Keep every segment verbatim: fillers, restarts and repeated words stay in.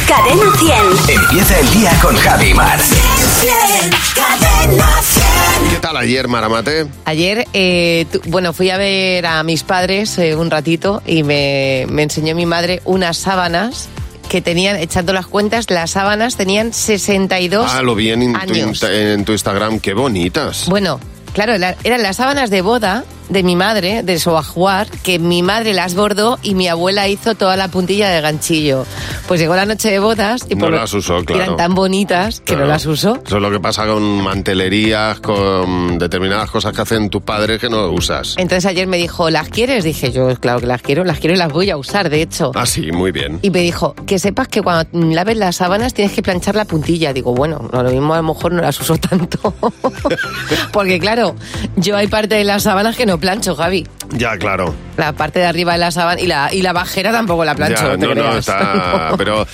Cadena cien. Empieza el día con Javi y Mar. Cadena cien. ¿Qué tal ayer, Maramate? Ayer, eh, tu, bueno, fui a ver a mis padres eh, un ratito y me, me enseñó mi madre unas sábanas que tenían, echando las cuentas, las sábanas tenían sesenta y dos años. Ah, lo vi en tu, insta, en tu Instagram, qué bonitas. Bueno, claro, la, eran las sábanas de boda de mi madre, de su ajuar, que mi madre las bordó y mi abuela hizo toda la puntilla de ganchillo. Pues llegó la noche de bodas y no por las usó, claro. Eran tan bonitas que claro. no las usó. Eso es lo que pasa con mantelerías, con determinadas cosas que hacen tus padres que no usas. Entonces ayer me dijo, ¿las quieres? Dije yo, claro que las quiero, las quiero y las voy a usar, de hecho. Ah, sí, muy bien. Y me dijo, que sepas que cuando laves las sábanas tienes que planchar la puntilla. Digo, bueno, no, lo mismo a lo mejor no las uso tanto. Porque claro, yo hay parte de las sábanas que no plancho, Javi. Ya, claro. La parte de arriba de la sábana y la, y la bajera tampoco la plancho. Ya, no, te no, creas. no, está... Pero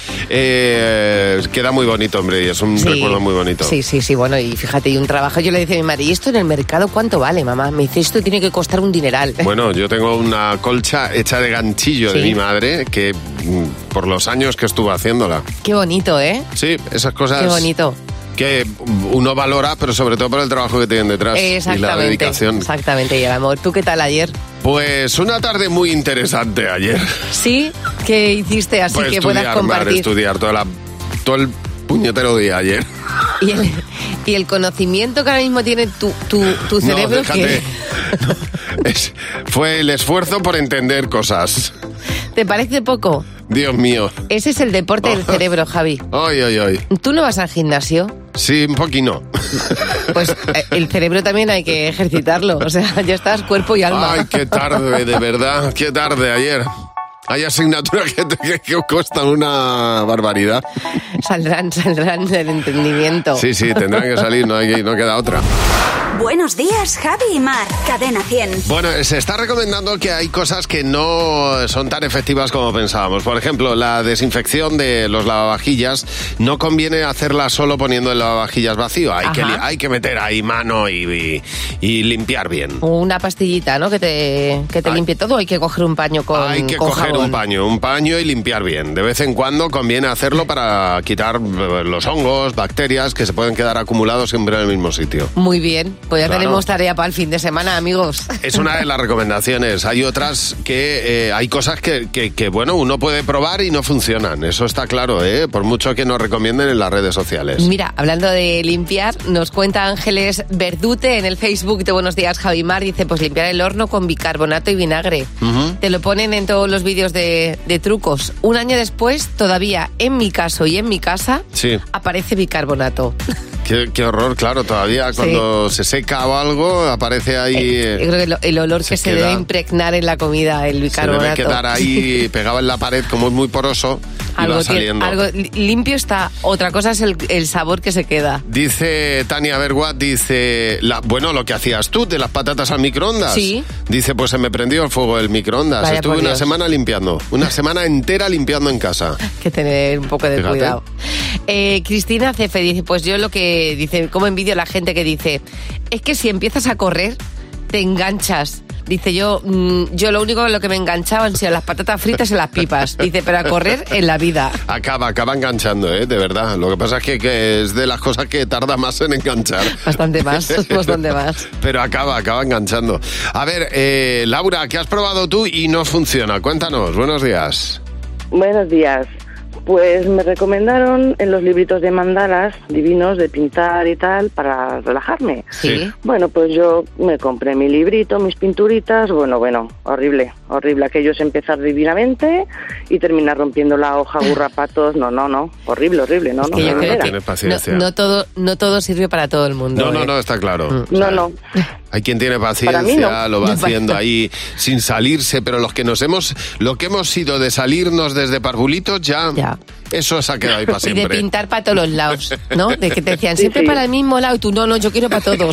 eh, queda muy bonito, hombre, y es un sí, recuerdo muy bonito. Sí, sí, sí, bueno, y fíjate, y un trabajo, yo le decía a mi madre, ¿y esto en el mercado cuánto vale, mamá? Me dice, esto tiene que costar un dineral. Bueno, yo tengo una colcha hecha de ganchillo ¿Sí? de mi madre, que por los años que estuvo haciéndola. Qué bonito, ¿eh? Sí, esas cosas... Qué bonito. Que uno valora, pero sobre todo por el trabajo que tienen detrás y la dedicación. Exactamente, y el amor. ¿Tú qué tal ayer? Pues una tarde muy interesante ayer. ¿Sí? ¿Qué hiciste así pues que estudiar, puedas compartir? Mar, estudiar toda la, todo el puñetero día ayer. ¿Y el, y el conocimiento que ahora mismo tiene tu, tu, tu cerebro? No, déjate. Que... No, es, fue el esfuerzo por entender cosas. ¿Te parece poco? Dios mío. Ese es el deporte del cerebro, Javi. Ay, ay, ay. ¿Tú no vas al gimnasio? Sí, un poquito. Pues el cerebro también hay que ejercitarlo. O sea, ya estás cuerpo y alma. Ay, qué tarde, de verdad. Qué tarde ayer. Hay asignaturas que, que, que cuestan una barbaridad. Saldrán, saldrán del entendimiento. Sí, sí, tendrán que salir, no, hay, no queda otra. Buenos días, Javi y Mar. Cadena cien. Bueno, se está recomendando que hay cosas que no son tan efectivas como pensábamos. Por ejemplo, la desinfección de los lavavajillas no conviene hacerla solo poniendo el lavavajillas vacío. Hay, que, hay que meter ahí mano y, y, y limpiar bien. Una pastillita, ¿no? Que te, que te limpie todo. Hay que coger un paño con Hay que con coger jabón. un paño, un paño y limpiar bien. De vez en cuando conviene hacerlo para quitar los hongos, bacterias que se pueden quedar acumulados siempre en el mismo sitio. Muy bien. Pues ya Claro. tenemos tarea para el fin de semana, amigos. Es una de las recomendaciones. Hay otras que eh, hay cosas que, que, que, bueno, uno puede probar y no funcionan. Eso está claro, ¿eh? Por mucho que nos recomienden en las redes sociales. Mira, hablando de limpiar, nos cuenta Ángeles Verdute en el Facebook de Buenos Días, Javi Mar. Dice, pues limpiar el horno con bicarbonato y vinagre. Uh-huh. Te lo ponen en todos los vídeos de, de trucos. Un año después, todavía en mi caso y en mi casa, sí. aparece bicarbonato. Qué, qué horror, claro, todavía cuando sí. se seca o algo aparece ahí... Eh, yo creo que el, el olor se que se queda, debe impregnar en la comida, el bicarbonato. Se debe quedar ahí pegado en la pared, como es muy poroso, y algo va saliendo. Tiene, algo limpio está, otra cosa es el, el sabor que se queda. Dice Tania Berguat, dice, la, bueno, lo que hacías tú de las patatas al microondas. Sí. Dice, pues se me prendió el fuego del microondas. Vaya, estuve una semana limpiando, una semana entera limpiando en casa. Hay que tener un poco de Fíjate. cuidado. Eh, Cristina Cefe dice, pues yo lo que dice, cómo envidio a la gente que dice, es que si empiezas a correr, te enganchas. Dice, yo yo lo único en lo que me enganchaban eran las patatas fritas y las pipas. Dice, pero a correr en la vida. Acaba, acaba enganchando, ¿eh? De verdad. Lo que pasa es que, que es de las cosas que tarda más en enganchar. Bastante más, bastante más. Pero acaba, acaba enganchando. A ver, eh, Laura, ¿qué has probado tú y no funciona? Cuéntanos, buenos días. Buenos días. Pues me recomendaron en los libritos de mandalas divinos de pintar y tal para relajarme. Sí. Bueno, pues yo me compré mi librito, mis pinturitas, bueno, bueno, horrible, horrible. Aquello es empezar divinamente y terminar rompiendo la hoja, burrapatos, no, no, no, horrible, horrible, no, es no. Que yo no, creo no, que paciencia. No, no, todo, no todo sirve para todo el mundo. No, ¿eh? no, no, está claro. Mm. O sea, no, no. Hay quien tiene paciencia, no. lo va haciendo ahí sin salirse, pero los que nos hemos, lo que hemos sido de salirnos desde parvulitos ya, ya. eso se ha quedado ahí para siempre. Y de pintar para todos los lados, ¿no? De que te decían, sí, siempre sí. para el mismo lado y tú, no, no, yo quiero para todos.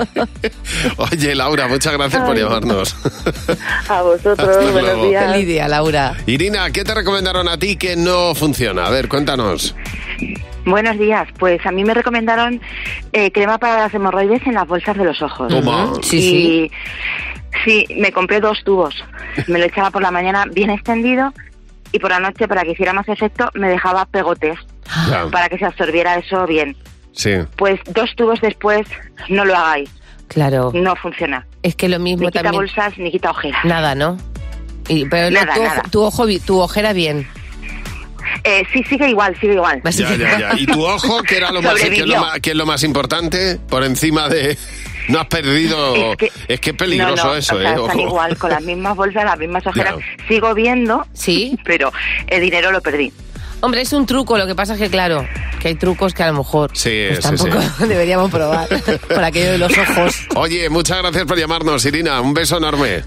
Oye, Laura, muchas gracias Ay. por llamarnos. A vosotros, buenos días. Feliz día, Laura. Irina, ¿qué te recomendaron a ti que no funciona? A ver, cuéntanos. Buenos días, pues a mí me recomendaron eh, crema para las hemorroides en las bolsas de los ojos. ¿Cómo? Sí, y, sí. Sí, me compré dos tubos. Me lo echaba por la mañana bien extendido y por la noche, para que hiciera más efecto, me dejaba pegotes Ya. para que se absorbiera eso bien. Sí. Pues dos tubos después, no lo hagáis. Claro. No funciona. Es que lo mismo Ni quita también. bolsas, ni quita ojeras. Nada, ¿no? Y, pero Nada, tu, nada. Ojo, tu, ojo, bi- tu ojera bien. Eh, sí, sigue igual, sigue igual. Así Ya, que- ya, ya. ¿Y tu ojo, qué era lo más, qué es lo Sobrevivió. más, qué es lo más importante? Por encima de... No has perdido... Es que es, que es peligroso no, no, eso, o sea, ¿eh? están Ojo. igual, con las mismas bolsas, las mismas ojeras. Claro. Sigo viendo, Sí. pero el dinero lo perdí. Hombre, es un truco, lo que pasa es que, claro, que hay trucos que a lo mejor Sí, pues sí, tampoco sí. deberíamos probar por aquello de los ojos. Oye, muchas gracias por llamarnos, Irina. Un beso enorme.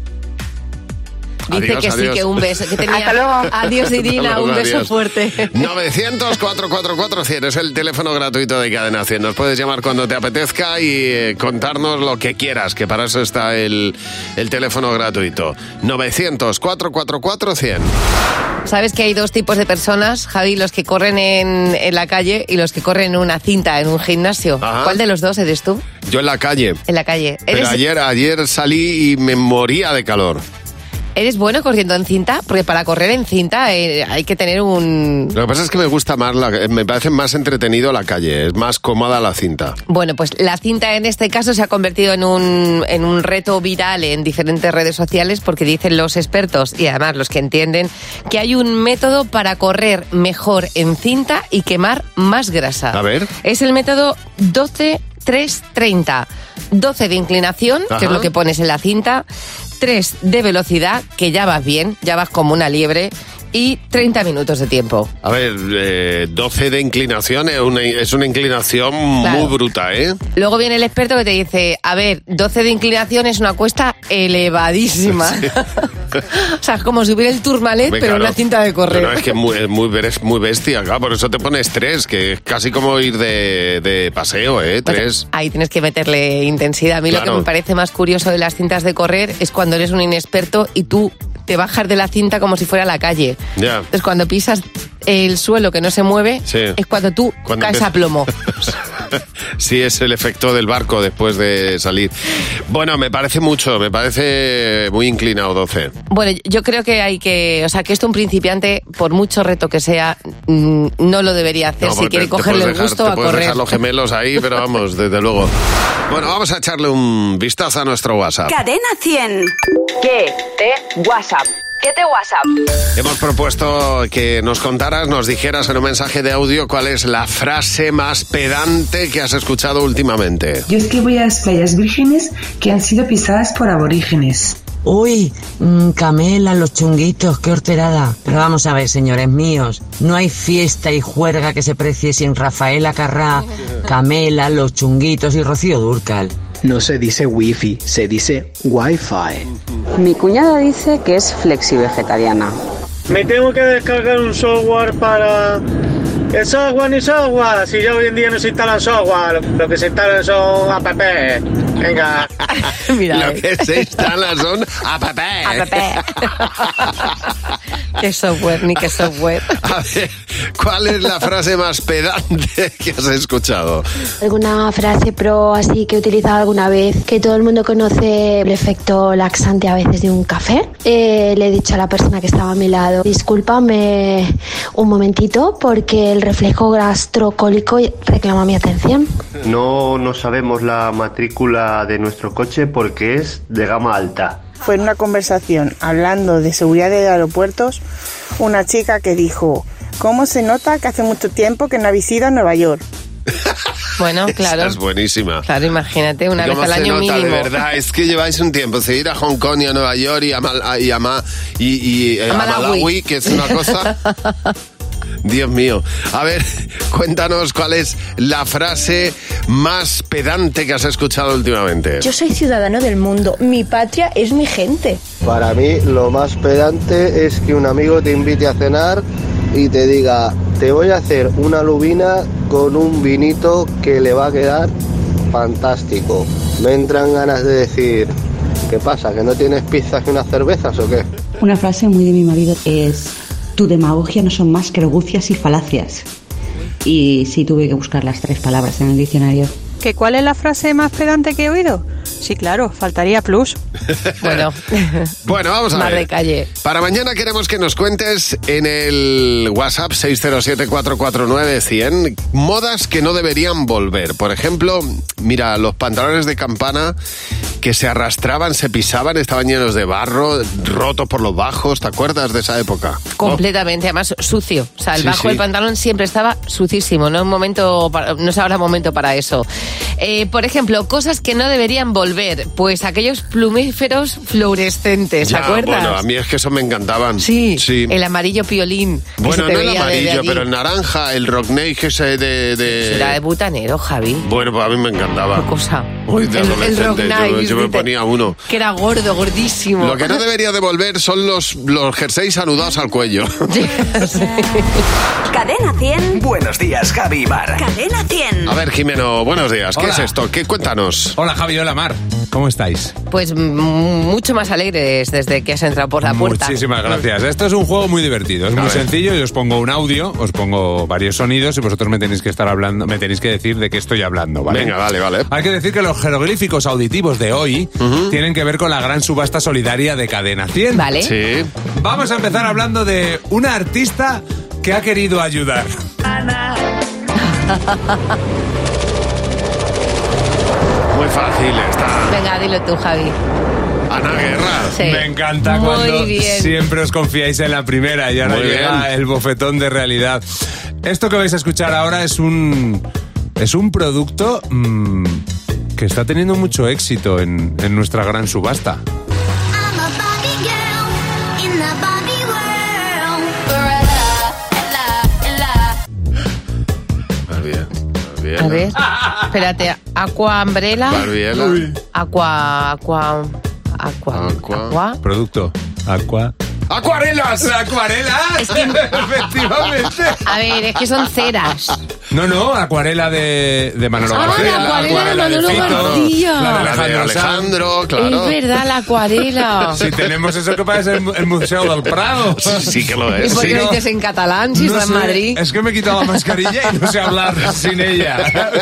Dice Adiós, que sí, adiós. que un beso. Que tenía... Hasta luego. Adiós, Irina, Hasta luego, un beso adiós. fuerte. novecientos, cuatrocientos cuarenta y cuatro cien es el teléfono gratuito de Cadena cien. Nos puedes llamar cuando te apetezca y eh, contarnos lo que quieras, que para eso está el, el teléfono gratuito. novecientos, cuatrocientos cuarenta y cuatro cien. ¿Sabes que hay dos tipos de personas, Javi? Los que corren en, en la calle y los que corren en una cinta, en un gimnasio. Ajá. ¿Cuál de los dos eres tú? Yo en la calle. En la calle. Pero ¿Eres, ayer, ayer salí y me moría de calor. ¿Eres bueno corriendo en cinta? Porque para correr en cinta eh, hay que tener un... Lo que pasa es que me gusta más, la, me parece más entretenido la calle, es más cómoda la cinta. Bueno, pues la cinta en este caso se ha convertido en un, en un reto viral en diferentes redes sociales porque dicen los expertos y además los que entienden que hay un método para correr mejor en cinta y quemar más grasa. A ver. Es el método doce tres treinta. doce de inclinación, Ajá. que es lo que pones en la cinta, tres de velocidad, que ya vas bien, ya vas como una liebre, y treinta minutos de tiempo. A ver, eh, doce de inclinación es una, es una inclinación Claro. muy bruta, ¿eh? Luego viene el experto que te dice, a ver, doce de inclinación es una cuesta elevadísima. O sea, es como subir el Tourmalet, Hombre, pero en claro. una cinta de correr. Pero es que es muy, es muy, es muy bestia, claro, por eso te pones tres, que es casi como ir de, de paseo, ¿eh? Pues Tres. ahí tienes que meterle intensidad. A mí lo Claro. que me parece más curioso de las cintas de correr es cuando eres un inexperto y tú te bajas de la cinta como si fuera la calle. Ya. Entonces, cuando pisas el suelo que no se mueve, Sí. es cuando tú Cuando caes empieza- a plomo. Sí, es el efecto del barco después de salir. Bueno, me parece mucho, me parece muy inclinado doce. Bueno, yo creo que hay que, o sea, que esto un principiante, por mucho reto que sea, mm, no lo debería hacer No, si porque quiere te cogerle puedes el dejar- gusto te a puedes correr. dejar los gemelos ahí, pero vamos, desde luego. Bueno, vamos a echarle un vistazo a nuestro WhatsApp. Cadena cien. ¿Qué te WhatsApp? ¿Qué te WhatsApp? Hemos propuesto que nos contaras, nos dijeras en un mensaje de audio cuál es la frase más pedante que has escuchado últimamente. Yo escribo a las playas vírgenes que han sido pisadas por aborígenes. Uy, mmm, Camela, los chunguitos, qué horterada. Pero vamos a ver, señores míos, no hay fiesta y juerga que se precie sin Rafaela Carrá, Camela, los chunguitos y Rocío Dúrcal. No se dice wifi, se dice wifi. Mi cuñada dice que es flexi-vegetariana. Me tengo que descargar un software para... El software ni software, si ya hoy en día no se instala software, lo que se instalan son app. Venga. Mira, Lo eh. que se instala son app. Qué software, ni qué software. A ver, ¿cuál es la frase más pedante que has escuchado? ¿Alguna frase pro así que he utilizado alguna vez? Que todo el mundo conoce el efecto laxante a veces de un café. Eh, le he dicho a la persona que estaba a mi lado, discúlpame un momentito porque el reflejo gastrocólico reclama mi atención. No, no sabemos la matrícula de nuestro coche porque es de gama alta. Fue en una conversación hablando de seguridad de aeropuertos una chica que dijo: ¿cómo se nota que hace mucho tiempo que no habéis ido a Nueva York? Bueno, claro. Esa es buenísima. Claro, imagínate, una vez ¿Cómo al se año nota, mínimo. de verdad? Es que lleváis un tiempo, se ir a Hong Kong y a Nueva York y a, Mal y a, Ma y, y, eh, A a Malawi. Malawi, que es una cosa... Dios mío. A ver, cuéntanos cuál es la frase más pedante que has escuchado últimamente. Yo soy ciudadano del mundo, mi patria es mi gente. Para mí lo más pedante es que un amigo te invite a cenar y te diga: te voy a hacer una lubina con un vinito que le va a quedar fantástico. Me entran ganas de decir: ¿qué pasa? ¿Que no tienes pizzas y unas cervezas o qué? Una frase muy de mi marido es: tu demagogia no son más que argucias y falacias. Y sí tuve que buscar las tres palabras en el diccionario. ¿Que cuál es la frase más pedante que he oído? Sí, claro, faltaría plus. Bueno, bueno, vamos a más ver. de calle. Para mañana queremos que nos cuentes en el WhatsApp seis cero siete, cuatro cuatro nueve, cien modas que no deberían volver. Por ejemplo, mira, los pantalones de campana que se arrastraban, se pisaban, estaban llenos de barro, rotos por los bajos. ¿Te acuerdas de esa época? Completamente, además sucio. O sea, el Sí, bajo sí. del pantalón siempre estaba sucísimo. No, es un momento para- no es ahora momento para eso. Eh, por ejemplo, cosas que no deberían volver. Pues aquellos plumíferos fluorescentes, ¿te Ya, acuerdas? bueno, a mí es que eso me encantaban. Sí, sí. el amarillo piolín. que Bueno, se te no el veía desde amarillo, allí. pero el naranja, el rockneige ese de... de... Era de butanero, Javi. Bueno, pues a mí me encantaba. Qué cosa. Uy, de El- el adolescente, rock yo, nice, yo me dice. ponía uno. Que era gordo, gordísimo. Lo que no debería devolver son los, los jerseys anudados al cuello. Cadena cien. Buenos días, Javi y Mar. Cadena cien. A ver, Jimeno, buenos días. ¿Qué Hola. es esto? ¿Qué cuéntanos? Hola, Javi, hola, Mar. ¿Cómo estáis? Pues mm, mucho más alegres desde que has entrado por la puerta. Muchísimas gracias. Esto es un juego muy divertido, es A muy ver. sencillo. Yo os pongo un audio, os pongo varios sonidos y vosotros me tenéis que estar hablando, me tenéis que decir de qué estoy hablando, ¿vale? Venga, vale, vale. Hay que decir que los jeroglíficos auditivos de hoy tienen que ver con la gran subasta solidaria de Cadena cien. Vale. Sí. Vamos a empezar hablando de una artista que ha querido ayudar. Muy fácil está. Venga, dilo tú, Javi. Ana Guerra. Sí. Me encanta Muy cuando bien. siempre os confiáis en la primera y ahora Muy llega bien. el bofetón de realidad. Esto que vais a escuchar ahora es un es un producto mmm, que está teniendo mucho éxito en, en nuestra gran subasta. Más bien, más bien. A ver, espérate. Aqua Umbrella. Barbiela. Uy. Aqua, aqua, aqua, Aqua. aqua. Producto Aqua. ¡Acuarelas! ¡La acuarela! Es que- Efectivamente. A ver, es que son ceras. No, no, acuarela de, de Manolo Ah, García. la acuarela de Manolo Fito, García. La de La de Alejandro, Alejandro, claro. Es verdad, la acuarela. Si tenemos eso que parece el, el Museo del Prado. Sí que lo ¿Y es. por qué sí. lo dices en catalán si No está en sé, Madrid? Es que me he quitado la mascarilla y no sé hablar sin ella.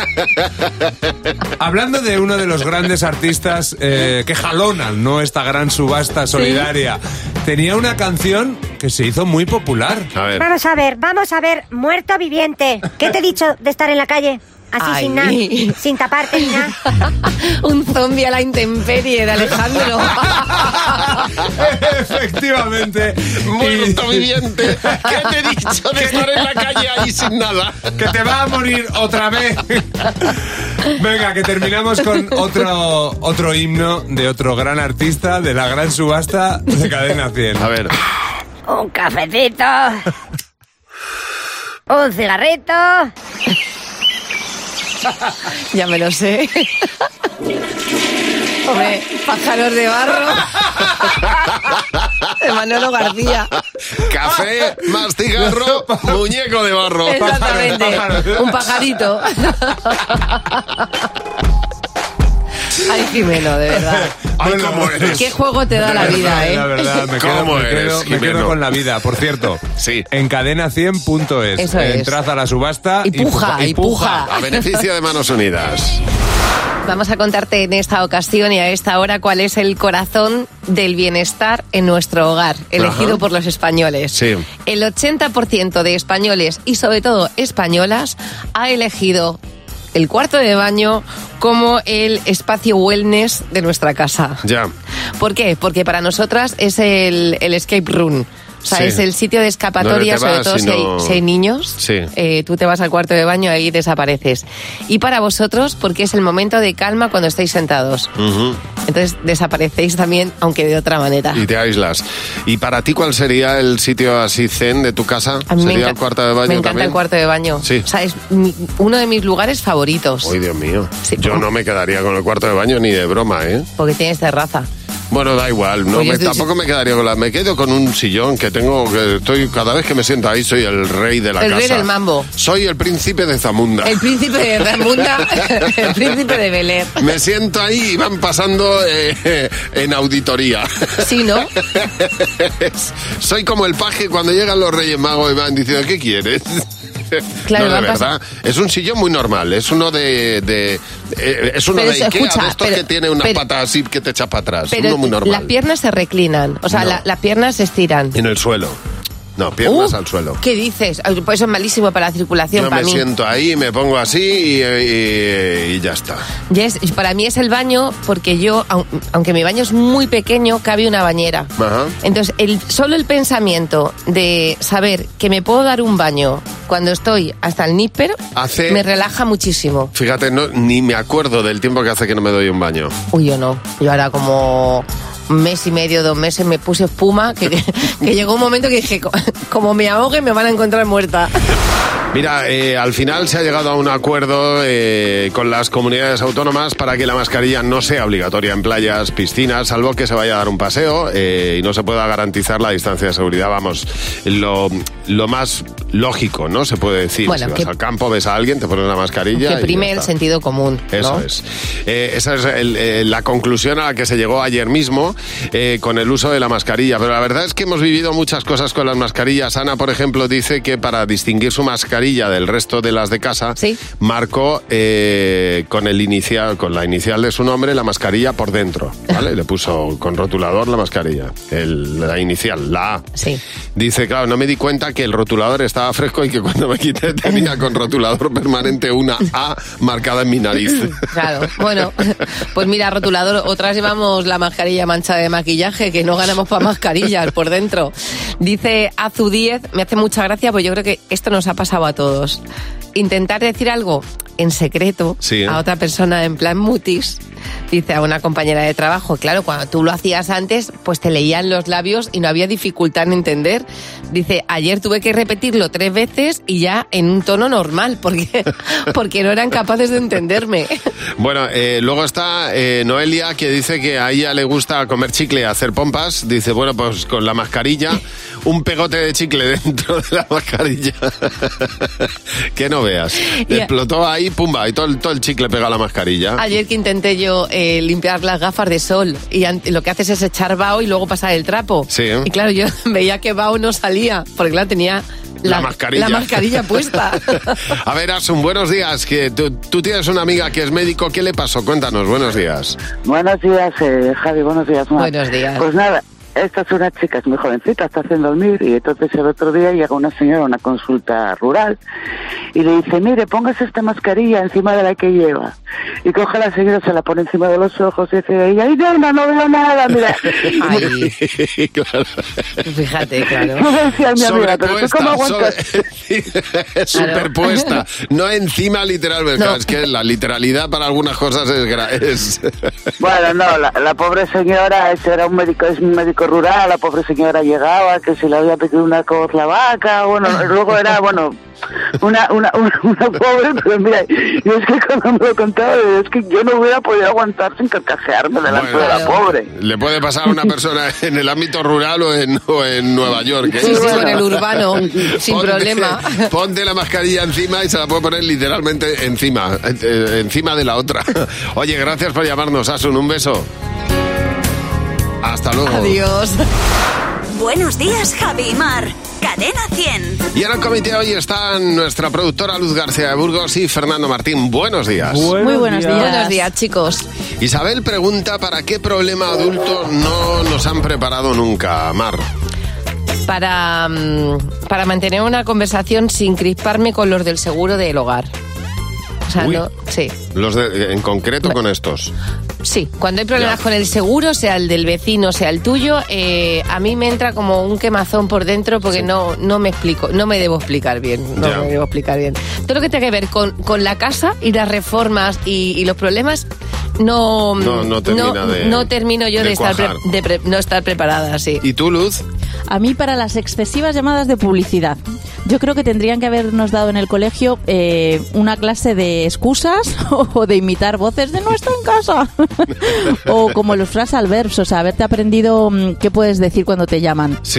Hablando de uno de los grandes artistas eh, que jalonan, ¿no?, esta gran subasta solidaria, tenía una canción que se hizo muy popular. A ver. Vamos a ver, vamos a ver, muerto viviente. ¿Qué te he dicho de estar en la calle? Así Ay. sin nada, sin taparte ni nada. Un zombie a la intemperie de Alejandro. Efectivamente. Muerto viviente. ¿Qué te he dicho de estar en la calle ahí sin nada? Que te va a morir otra vez. Venga, que terminamos con otro, otro himno de otro gran artista de la gran subasta de Cadena cien. A ver. Un cafecito. Un cigarrito. Ya me lo sé. Hombre, pájaros de barro. De Manolo García. Café más cigarro, muñeco de barro. Exactamente. Un pajarito. Ay, Jimeno, de verdad. Ay, ¿cómo eres? ¿Qué juego te da la vida, eh? La verdad, me quedo, ¿Cómo me eres, quedo- me Jimeno? quedo con la vida. Por cierto, Sí. en cadena cien punto es. Eso es. Entrad a la subasta Y puja, y puja. A beneficio de Manos Unidas. Vamos a contarte en esta ocasión y a esta hora cuál es el corazón del bienestar en nuestro hogar, elegido Ajá. por los españoles. Sí. El ochenta por ciento de españoles y sobre todo españolas ha elegido el cuarto de baño como el espacio wellness de nuestra casa. Ya. ¿Por qué? Porque para nosotras es el, el escape room. O sea, Sí. es el sitio de escapatoria, Donde te sobre vas todo y si, no- hay, si hay niños. Sí. Eh, tú te vas al cuarto de baño, ahí desapareces. Y para vosotros, porque es el momento de calma cuando estáis sentados. Ujú. Entonces desaparecéis también, aunque de otra manera. Y te aíslas. ¿Y para ti cuál sería el sitio así zen de tu casa? A mí me ¿Sería enca- el cuarto de baño Me encanta también? el cuarto de baño. Sí. O sea, es mi- uno de mis lugares favoritos. Uy, Dios mío. Sí, Yo ¿cómo? no me quedaría con el cuarto de baño ni de broma, ¿eh? Porque tienes terraza. Bueno, da igual. No Pues yo me- estoy- tampoco me quedaría con la... Me quedo con un sillón que tengo... que estoy Cada vez que me siento ahí soy el rey de la El casa. rey del mambo. Soy el príncipe de Zamunda. El príncipe de Ramunda, el príncipe de Bel Air. Me siento ahí y van pasando eh, en auditoría. Sí, ¿no? Soy como el paje cuando llegan los Reyes Magos y van diciendo, ¿qué quieres? Claro, no, de me han verdad. Es un sillón muy normal. Es uno de... de eh, es uno Pero de eso, Ikea, escucha, de estos pero- que tiene unas pero- patas así que te echa para atrás. Pero Uno muy normal. las piernas se reclinan, o sea, No. la- las piernas se estiran. En el suelo. No, piernas Uh, al suelo. ¿Qué dices? Ay, pues eso es malísimo para la circulación, Yo para me mí. siento ahí, me pongo así y, y- y ya está. Yes, para mí es el baño porque yo, au- aunque mi baño es muy pequeño, cabe una bañera. Ajá. Entonces, el, solo el pensamiento de saber que me puedo dar un baño cuando estoy hasta el níspero Hace- me relaja muchísimo. Fíjate, no, ni me acuerdo del tiempo que hace que no me doy un baño. Uy, yo no. Yo ahora como un mes y medio, dos meses me puse espuma, que, que llegó un momento que dije, "Co- como me ahogue me van a encontrar muerta". Mira, eh, al final se ha llegado a un acuerdo eh, con las comunidades autónomas para que la mascarilla no sea obligatoria en playas, piscinas, salvo que se vaya a dar un paseo eh, y no se pueda garantizar la distancia de seguridad. Vamos, lo, lo más lógico, ¿no? Se puede decir. Bueno, si vas que- al campo, ves a alguien, te pones una mascarilla. Que y prime ya el está. sentido común, ¿no? Eso es. Eh, esa es el- eh, la conclusión a la que se llegó ayer mismo eh, con el uso de la mascarilla. Pero la verdad es que hemos vivido muchas cosas con las mascarillas. Ana, por ejemplo, dice que para distinguir su mascarilla del resto de las de casa, marcó eh, con el inicial, con la inicial de su nombre, la mascarilla por dentro. ¿Vale? Le puso con rotulador la mascarilla. El- la inicial, la A. Sí. Dice, claro, no me di cuenta que el rotulador estaba fresco y que cuando me quité tenía con rotulador permanente una A marcada en mi nariz. Claro, bueno, pues mira, rotulador, otras llevamos la mascarilla manchada de maquillaje, que no ganamos para mascarillas por dentro. Dice Azu diez, me hace mucha gracia, pues yo creo que esto nos ha pasado a todos. Intentar decir algo en secreto Sí, ¿eh? a otra persona en plan mutis, dice a una compañera de trabajo, claro, cuando tú lo hacías antes, pues te leían los labios y no había dificultad en entender. Dice, ayer tuve que repetirlo tres veces y ya en un tono normal, porque, porque no eran capaces de entenderme. Bueno, eh, luego está eh, Noelia, que dice que a ella le gusta comer chicle, hacer pompas. Dice, bueno, pues con la mascarilla, un pegote de chicle dentro de la mascarilla. Que no veas. Y a- Explotó ahí, pumba, y todo el, todo el chicle pega a la mascarilla. Ayer que intenté yo eh, limpiar las gafas de sol y an- lo que haces es echar vaho y luego pasar el trapo. Sí, ¿eh? Y claro, yo veía que vaho no salía, porque claro, tenía La mascarilla. la mascarilla puesta. A ver, Asun, buenos días. Que tú, tú tienes una amiga que es médico. ¿Qué le pasó? Cuéntanos, buenos días. Buenos días, eh, Javi, buenos días, Mar. Buenos días. Pues nada, esta es una chica, es muy jovencita, está haciendo el M I R y entonces el otro día llega una señora a una consulta rural y le dice, mire, póngase esta mascarilla encima de la que lleva. Y coge a la señora, se la pone encima de los ojos y dice, ella, ¡ay, no, no veo nada, mira! Ay, Claro. fíjate, claro. No me decía mi amiga, pero ¿tú cómo aguantas? Sobre- superpuesta, no encima literalmente. No. Es que la literalidad para algunas cosas es... gra- es... Bueno, no, la, la pobre señora, ese era un médico, es un médico rural, la pobre señora llegaba, que se le había pedido una coz la vaca, bueno, luego era, bueno, una, una, una, una pobre, pero mira, yo es que cuando me lo contaba, es que yo no hubiera podido aguantar sin carcajearme delante de la pobre. Le puede pasar a una persona en el ámbito rural o en, o en Nueva York. ¿eh? Sí, sí, o en el urbano, sin Ponte- problema. Ponte la mascarilla encima y se la puede poner literalmente encima, eh, eh, encima de la otra. Oye, gracias por llamarnos, Asun. Un beso. Hasta luego. Adiós. Buenos días, Javi y Mar. Cadena cien. Y en el comité hoy están nuestra productora Luz García de Burgos y Fernando Martín. Buenos días. Muy buenos días. Buenos días, chicos. Isabel pregunta ¿para qué problema adulto no nos han preparado nunca, Mar? Para, mm, para mantener una conversación sin crisparme con los del seguro del hogar. O sea, Uy. no, sí. Los de- en concreto con estos. Sí, cuando hay problemas Ya. con el seguro, sea el del vecino, sea el tuyo, eh, a mí me entra como un quemazón por dentro porque no, no me explico, no me debo explicar bien, no Ya. me debo explicar bien. Todo lo que tenga que ver con, con la casa y las reformas y, y los problemas, no, No, no termina de- no termino yo de de, estar, pre- cuajar. de pre- no estar preparada, sí. ¿Y tú, Luz? A mí para las excesivas llamadas de publicidad. Yo creo que tendrían que habernos dado en el colegio eh, una clase de excusas o de imitar voces de no está en casa. O como los phrasal verbs, o sea, haberte aprendido mm, qué puedes decir cuando te llaman. Sí.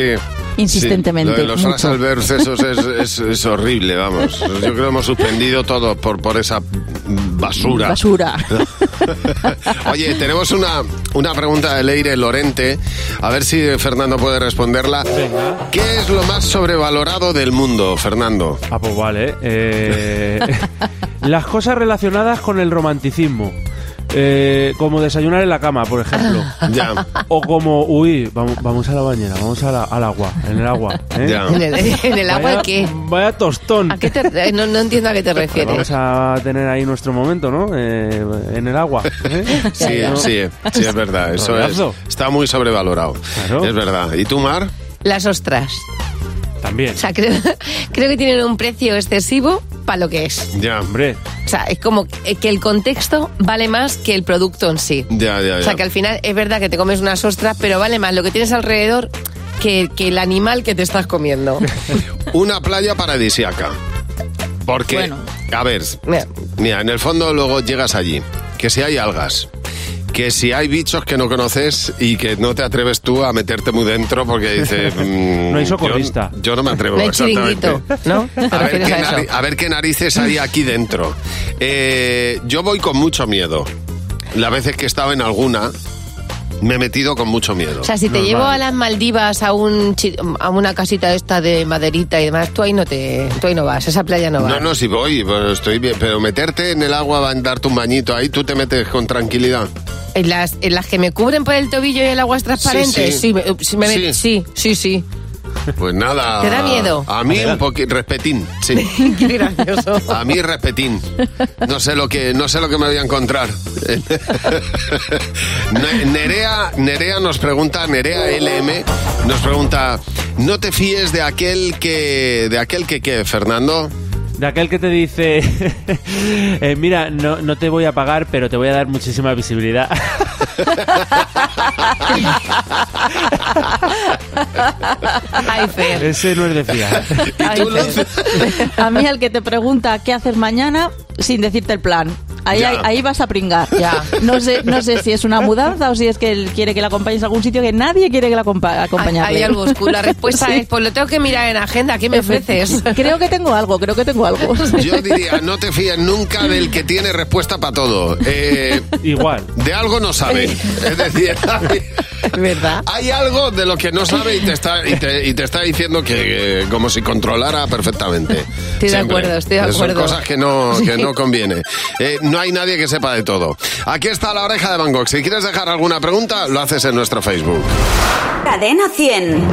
insistentemente. Sí, lo de los mucho. Russellverse, eso es, es, es horrible, vamos. Yo creo que hemos suspendido todo por, por esa basura. Basura. Oye, tenemos una, una pregunta de Leire Lorente, a ver si Fernando puede responderla. Venga. ¿Qué es lo más sobrevalorado del mundo, Fernando? Ah, pues vale. Eh, las cosas relacionadas con el romanticismo. Eh, como desayunar en la cama, por ejemplo. Ya. O como, uy, vamos, vamos a la bañera, vamos a la, al agua, en el agua. ¿eh? Ya. ¿En el, en el agua Vaya- qué? Vaya tostón. ¿A qué te, no, no entiendo a qué te refieres. Vamos a tener ahí nuestro momento, ¿no? Eh, en el agua. ¿eh? Sí, ¿No? sí, sí, es verdad. Eso es, Rollazo. está muy sobrevalorado. Claro. Es verdad. ¿Y tú, Mar? Las ostras. También. O sea, creo, creo que tienen un precio excesivo para lo que es. Ya. Hombre. O sea, es como que el contexto vale más que el producto en sí. Ya, ya, ya. O sea, que al final es verdad que te comes unas ostras, pero vale más lo que tienes alrededor que, que el animal que te estás comiendo. Una playa paradisiaca. Porque, Bueno. a ver, Mira. mira, en el fondo luego llegas allí, que si hay algas, que si hay bichos que no conoces y que no te atreves tú a meterte muy dentro porque dices... mm, No hay socorrista. Yo, yo no me atrevo, No hay exactamente. chiringuito, ¿no? ¿Te A ver, refieres qué a eso? nari- a ver qué narices hay aquí dentro. Eh, yo voy con mucho miedo. Las veces que he estado en alguna, me he metido con mucho miedo. O sea, si te Normal. llevo a las Maldivas a un chi- a una casita esta de maderita y demás, tú ahí no te, tú ahí no vas, esa playa no vas. No, no, si voy, pues estoy bien, pero meterte en el agua, va a darte un bañito ahí, tú te metes con tranquilidad. En las, en las que me cubren por el tobillo y el agua es transparente, Sí, sí, sí. me- sí, me- Sí. sí, sí, sí. Pues nada. ¿Te da miedo? A mí un poquito, respetín, sí. Qué gracioso. A mí respetín. No sé lo que, no sé lo que me voy a encontrar. Ne- Nerea, Nerea nos pregunta, Nerea L M nos pregunta, ¿no te fíes de aquel que, de aquel que qué, Fernando? De aquel que te dice, eh, mira, no, no te voy a pagar, pero te voy a dar muchísima visibilidad. Ay, Fer. Ese no es de fiar. Ay, Fer. A mí al que te pregunta qué hacer mañana sin decirte el plan. Ahí, Ya. ahí, ahí vas a pringar. Ya. No sé, no sé si es una mudanza o si es que él quiere que la acompañes a algún sitio que nadie quiere que la acompa- Hay, acompañarle. hay algo oscuro. La respuesta Sí. es, pues lo tengo que mirar en agenda. ¿Qué me ofreces? Creo que tengo algo, creo que tengo algo. Yo diría, no te fíes nunca del que tiene respuesta para todo. Eh, Igual. de algo no sabe. Es decir, hay, ¿Verdad? hay algo de lo que no sabe y te está, y te, y te está diciendo que, eh, como si controlara perfectamente. Estoy de acuerdo, estoy de Son acuerdo. cosas que no, que Sí. no conviene. Eh, no hay nadie que sepa de todo. Aquí está la oreja de Van Gogh. Si quieres dejar alguna pregunta, lo haces en nuestro Facebook. Cadena cien.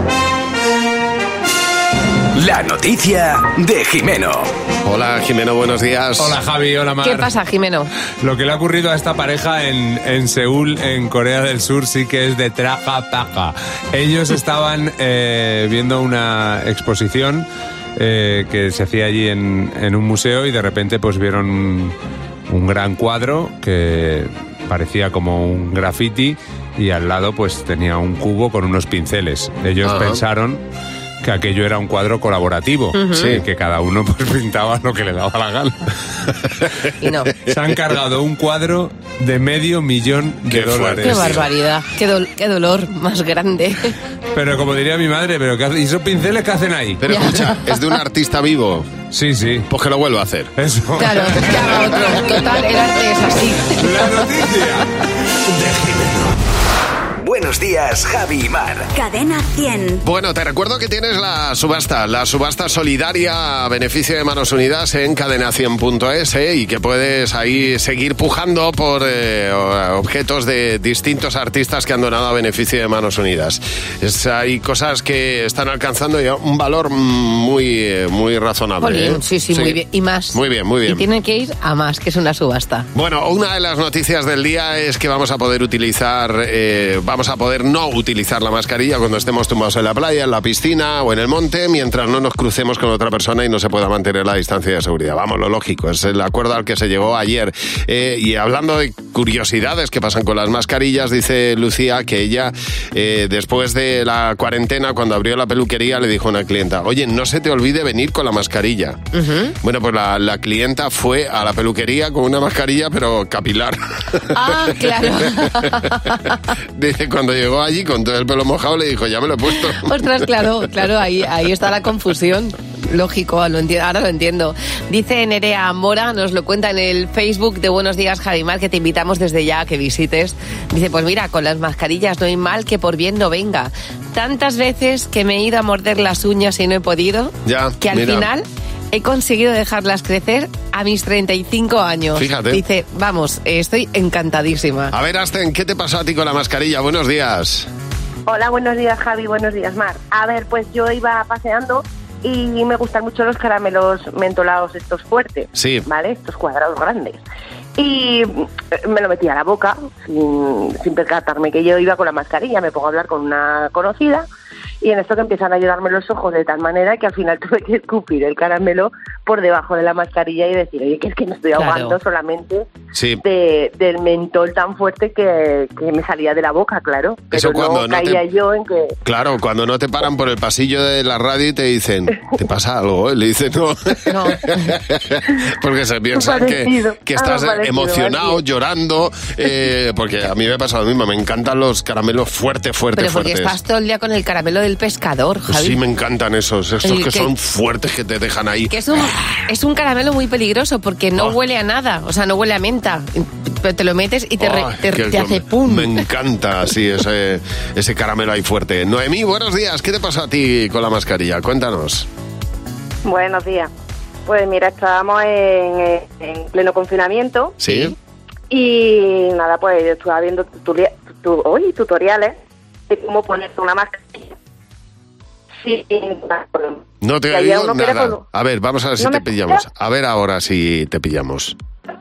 La noticia de Jimeno. Hola, Jimeno, buenos días. Hola Javi, hola Mar. ¿Qué pasa, Jimeno? Lo que le ha ocurrido a esta pareja en, en Seúl, en Corea del Sur, sí que es de traca taca. Ellos estaban eh, viendo una exposición eh, que se hacía allí en, en un museo y de repente pues vieron un, un gran cuadro que parecía como un graffiti y al lado pues tenía un cubo con unos pinceles. Ellos Ajá. pensaron que aquello era un cuadro colaborativo, Ujú. sí, que cada uno pues pintaba lo que le daba la gana. Y no. Se han cargado un cuadro de medio millón de Qué fuerte. dólares. Qué barbaridad. Qué, dol- qué dolor más grande. Pero como diría mi madre, ¿pero qué hace- ¿y esos pinceles qué hacen ahí? Pero escucha, es de un artista vivo. Sí, sí. Pues que lo vuelva a hacer. Eso. Claro, que haga otro. Total, el arte es así. La noticia. Buenos días, Javi y Mar. Cadena cien. Bueno, te recuerdo que tienes la subasta, la subasta solidaria a beneficio de Manos Unidas en cadena cien punto es eh, y que puedes ahí seguir pujando por eh, objetos de distintos artistas que han donado a beneficio de Manos Unidas. Es, hay cosas que están alcanzando ya un valor muy, eh, muy razonable. Jolín, ¿eh? sí, sí, muy bien. Y más. Muy bien, muy bien. Y tienen que ir a más, que es una subasta. Bueno, una de las noticias del día es que vamos a poder utilizar, eh, vamos a poder no utilizar la mascarilla cuando estemos tumbados en la playa, en la piscina o en el monte, mientras no nos crucemos con otra persona y no se pueda mantener la distancia de seguridad. Vamos, lo lógico, es el acuerdo al que se llegó ayer. Eh, y hablando de curiosidades que pasan con las mascarillas, dice Lucía que ella, eh, después de la cuarentena, cuando abrió la peluquería, le dijo a una clienta, oye, no se te olvide venir con la mascarilla. Ujú. Bueno, pues la, la clienta fue a la peluquería con una mascarilla, pero capilar. Ah, claro. Dice, cuando llegó allí con todo el pelo mojado le dijo, ya me lo he puesto. Ostras, claro, claro, ahí, ahí está la confusión. Lógico, lo entiendo, ahora lo entiendo. Dice Nerea Mora, nos lo cuenta en el Facebook de Buenos Días, Javi Mar, que te invitamos desde ya a que visites. Dice, pues mira, con las mascarillas no hay mal que por bien no venga. Tantas veces que me he ido a morder las uñas y no he podido, ya, que al mira. final he conseguido dejarlas crecer a mis treinta y cinco años. Fíjate. Dice, vamos, estoy encantadísima. A ver, Asten, ¿qué te pasó a ti con la mascarilla? Buenos días. Hola, buenos días, Javi, buenos días, Mar. A ver, pues yo iba paseando y me gustan mucho los caramelos mentolados estos fuertes, sí. ¿vale? Estos cuadrados grandes. Y me lo metí a la boca sin, sin percatarme que yo iba con la mascarilla. Me pongo a hablar con una conocida y en esto que empiezan a ayudarme los ojos de tal manera que al final tuve que escupir el caramelo por debajo de la mascarilla y decir, oye, que es que me estoy ahogando claro. solamente sí. de, del mentol tan fuerte que, que me salía de la boca, claro. Pero Eso cuando no, no caía te... yo en que... Claro, cuando no te paran por el pasillo de la radio y te dicen, ¿te pasa algo? Le dicen, no. No. Porque se piensan que, que estás ah, emocionado, vale. llorando, eh, porque a mí me pasa lo mismo, me encantan los caramelos fuertes, fuertes, Pero porque fuertes. estás todo el día con el caramelo del pescador, Javi. Sí, me encantan esos, estos que, que son fuertes, que te dejan ahí. Que es un, es un caramelo muy peligroso porque no oh. huele a nada, o sea, no huele a menta. Pero te lo metes y te, oh, re, te, te hace pum. Me encanta, sí, ese, ese caramelo ahí fuerte. Noemí, buenos días, ¿qué te pasó a ti con la mascarilla? Cuéntanos. Buenos días. Pues mira, estábamos en, en pleno confinamiento. Sí. Y nada, pues yo estaba viendo tutoria, tu, oye, tutoriales de cómo ponerte una mascarilla. Sí, no te oigo nada. A ver, vamos a ver si no te pillamos. A ver ahora si te pillamos.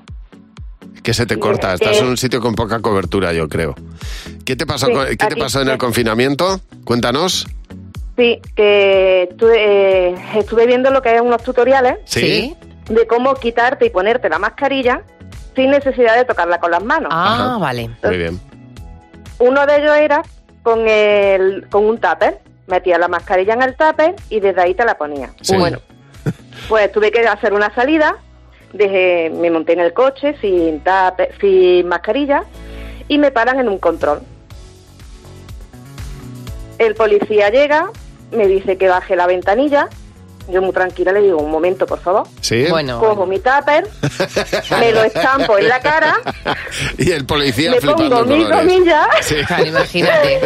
Que se te sí, corta. Estás eh, en un sitio con poca cobertura, yo creo. ¿Qué te pasó, sí, ¿qué te pasó en el confinamiento? Cuéntanos. Sí, que estuve, eh, estuve viendo lo que hay unos tutoriales ¿Sí? de cómo quitarte y ponerte la mascarilla sin necesidad de tocarla con las manos. Ah, Ajá. vale. Entonces, muy bien. Uno de ellos era con el con un tupper. Metía la mascarilla en el tupper y desde ahí te la ponía. Sí. Bueno, pues tuve que hacer una salida, dejé, me monté en el coche sin tupper, sin mascarilla y me paran en un control. El policía llega, me dice que baje la ventanilla. Yo muy tranquila le digo, un momento, por favor. Sí. Bueno. Cojo mi tupper, me lo estampo en la cara. Y el policía me flipando pongo mis colores. comillas. Sí. Claro, imagínate.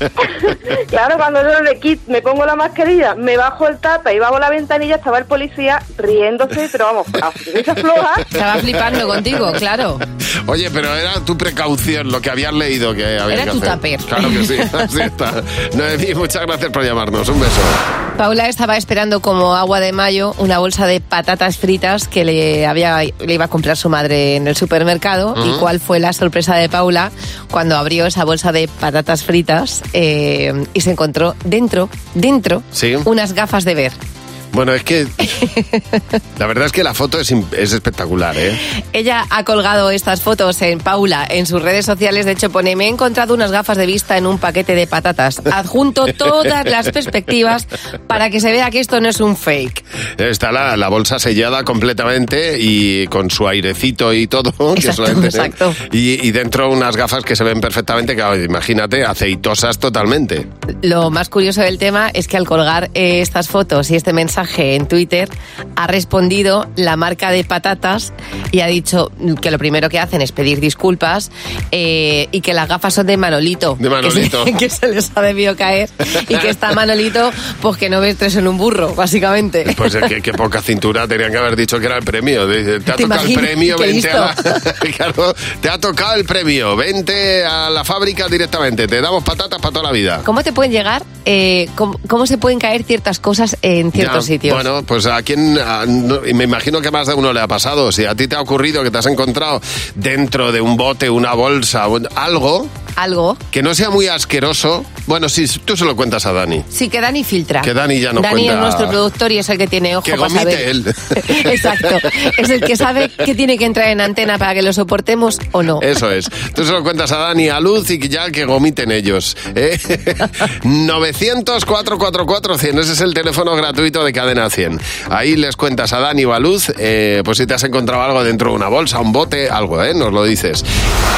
Claro, cuando yo le quito, me pongo la mascarilla, me bajo el tupper y bajo la ventanilla, estaba el policía riéndose, pero vamos, a esa floja. Estaba flipando contigo, claro. Oye, pero era tu precaución, lo que habías leído que había era que tu hacer. tupper. Claro que sí, así está. Noemí, muchas gracias por llamarnos. Un beso. Paula estaba esperando como agua de mayo una bolsa de patatas fritas que le había le iba a comprar su madre en el supermercado. Uh-huh. ¿Y cuál fue la sorpresa de Paula cuando abrió esa bolsa de patatas fritas eh, y se encontró dentro, dentro, ¿Sí? unas gafas de ver? Bueno, es que la verdad es que la foto es, es espectacular, ¿eh? Ella ha colgado estas fotos en Paula en sus redes sociales. De hecho, pone, me he encontrado unas gafas de vista en un paquete de patatas. Adjunto todas las perspectivas para que se vea que esto no es un fake. Está la, la bolsa sellada completamente y con su airecito y todo. Exacto, que suele exacto. Y, y dentro unas gafas que se ven perfectamente, claro, imagínate, aceitosas totalmente. Lo más curioso del tema es que al colgar eh, estas fotos y este mensaje en Twitter ha respondido la marca de patatas y ha dicho que lo primero que hacen es pedir disculpas eh, y que las gafas son de Manolito. De Manolito. Que se, que se les ha debido caer y que está Manolito, pues que no ves tres en un burro, básicamente. Pues que, que poca cintura, tenían que haber dicho que era el premio. Te ha ¿Te tocado el premio, vente a la... Claro, te ha tocado el premio, vente a la fábrica directamente, te damos patatas para toda la vida. ¿Cómo te pueden llegar? Eh, ¿cómo, ¿Cómo se pueden caer ciertas cosas en ciertos ya, sitios? Bueno, pues a quien, a, no, me imagino que más de uno le ha pasado. Si a ti te ha ocurrido que te has encontrado dentro de un bote, una bolsa, algo... Algo. Que no sea muy asqueroso. Bueno, sí, tú se lo cuentas a Dani. Sí, que Dani filtra. Que Dani ya no Dani cuenta. es nuestro productor y es el que tiene ojo que para saber. gomite él. Exacto. Es el que sabe que tiene que entrar en antena para que lo soportemos o no. Eso es. Tú se lo cuentas a Dani, a Luz y ya que gomiten ellos. ¿Eh? novecientos, cuatrocientos cuarenta y cuatro, cien. Ese es el teléfono gratuito de Cadena cien. Ahí les cuentas a Dani o a Luz, eh, pues si te has encontrado algo dentro de una bolsa, un bote, algo, ¿eh? Nos lo dices.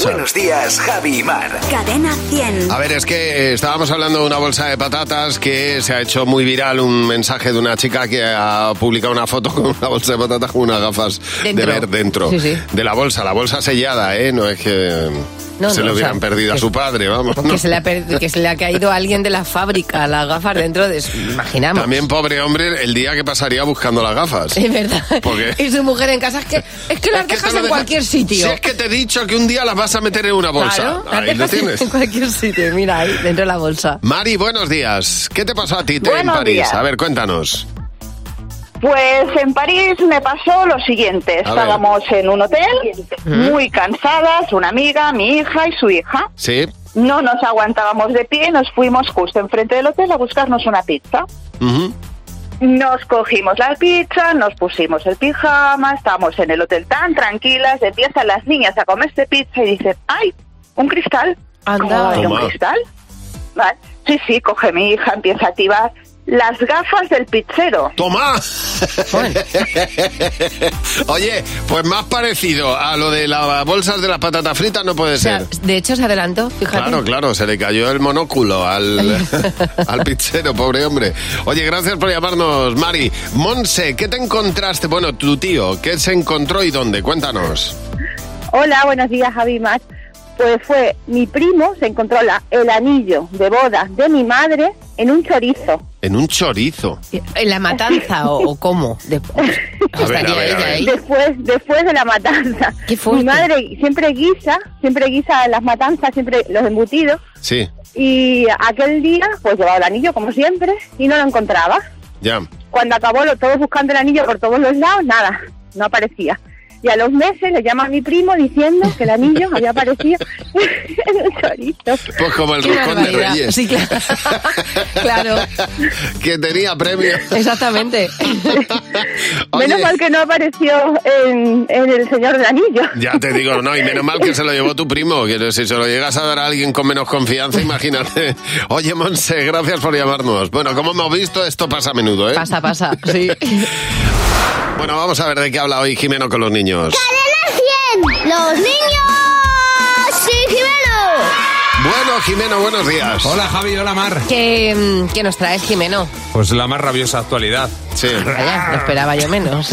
escucha. Buenos días, Javi y Mar. Cadena cien. A ver, es que eh, estábamos hablando de una bolsa de patatas que se ha hecho muy viral, un mensaje de una chica que ha publicado una foto con una bolsa de patatas con unas gafas Dentro. de ver dentro Sí, sí. de la bolsa. La bolsa sellada, ¿eh? No es que No, se no, le o hubieran sea, perdido a que- su padre, vamos. Que, ¿no? se le ha per- que se le ha caído a alguien de la fábrica las gafas dentro de su... Imaginamos. También, pobre hombre, el día que pasaría buscando las gafas. Es verdad. ¿Por qué? Y su mujer en casa es que, es que las Es que dejas te lo en deja- cualquier sitio. Si es que te he dicho que un día las vas a meter en una bolsa. Claro, las Ahí lo dejas tienes. en cualquier sitio. Mira, ahí, dentro de la bolsa. Mari, buenos días. ¿Qué te pasó a ti te- en Buenos París? días. A ver, cuéntanos. Pues en París me pasó lo siguiente. A Estábamos en un hotel, muy cansadas, una amiga, mi hija y su hija. Sí. No nos aguantábamos de pie y nos fuimos justo enfrente del hotel a buscarnos una pizza. Ujú. Nos cogimos la pizza, nos pusimos el pijama, estábamos en el hotel tan tranquilas, empiezan las niñas a comerse pizza y dicen, ¡ay, un cristal! Anda. Ay, ¿un Toma. cristal? Vale. Sí, sí, coge mi hija, empieza a activar las gafas del pizzero. ¡Toma! Oye, pues más parecido a lo de las bolsas de las patatas fritas no puede O sea, ser. de hecho, se adelantó, fíjate. Claro, claro, se le cayó el monóculo al, al pizzero, pobre hombre. Oye, gracias por llamarnos, Mari. Monse, ¿qué te encontraste? Bueno, tu tío, ¿qué se encontró y dónde? Cuéntanos. Hola, buenos días, Javi Mar. Pues fue mi primo, se encontró la, el anillo de boda de mi madre en un chorizo. En un chorizo. ¿En la matanza o, o cómo? De- A ver, estaría a ver, a ella ver. ahí. Después, después de la matanza. Qué fuerte. Mi madre siempre guisa, siempre guisa las matanzas, siempre los embutidos. Sí, Y aquel día, pues llevaba el anillo como siempre y no lo encontraba. ya. Cuando acabó lo, todos buscando el anillo por todos los lados, nada, no aparecía. Y a los meses le llama a mi primo diciendo que el anillo había aparecido en un chorizo. Pues como el Qué roscón de barbaridad. Reyes. Sí, claro. Claro, Que tenía premio. exactamente. Oye, Menos mal que no apareció en, en el señor del anillo. ya te digo, no, y menos mal que se lo llevó tu primo, que si se lo llegas a dar a alguien con menos confianza, imagínate. Oye, Monse, gracias por llamarnos. Bueno, como hemos visto, esto pasa a menudo, ¿eh? Pasa, pasa, sí. Bueno, vamos a ver de qué habla hoy Jimeno con los niños. ¡Cadena cien! ¡Los niños! ¡Sí, Jimeno! Bueno, Jimeno, buenos días. Hola, Javi, hola, Mar. ¿Qué, mm, qué nos traes, Jimeno? Pues la más rabiosa actualidad. Sí. Vaya, no esperaba yo menos.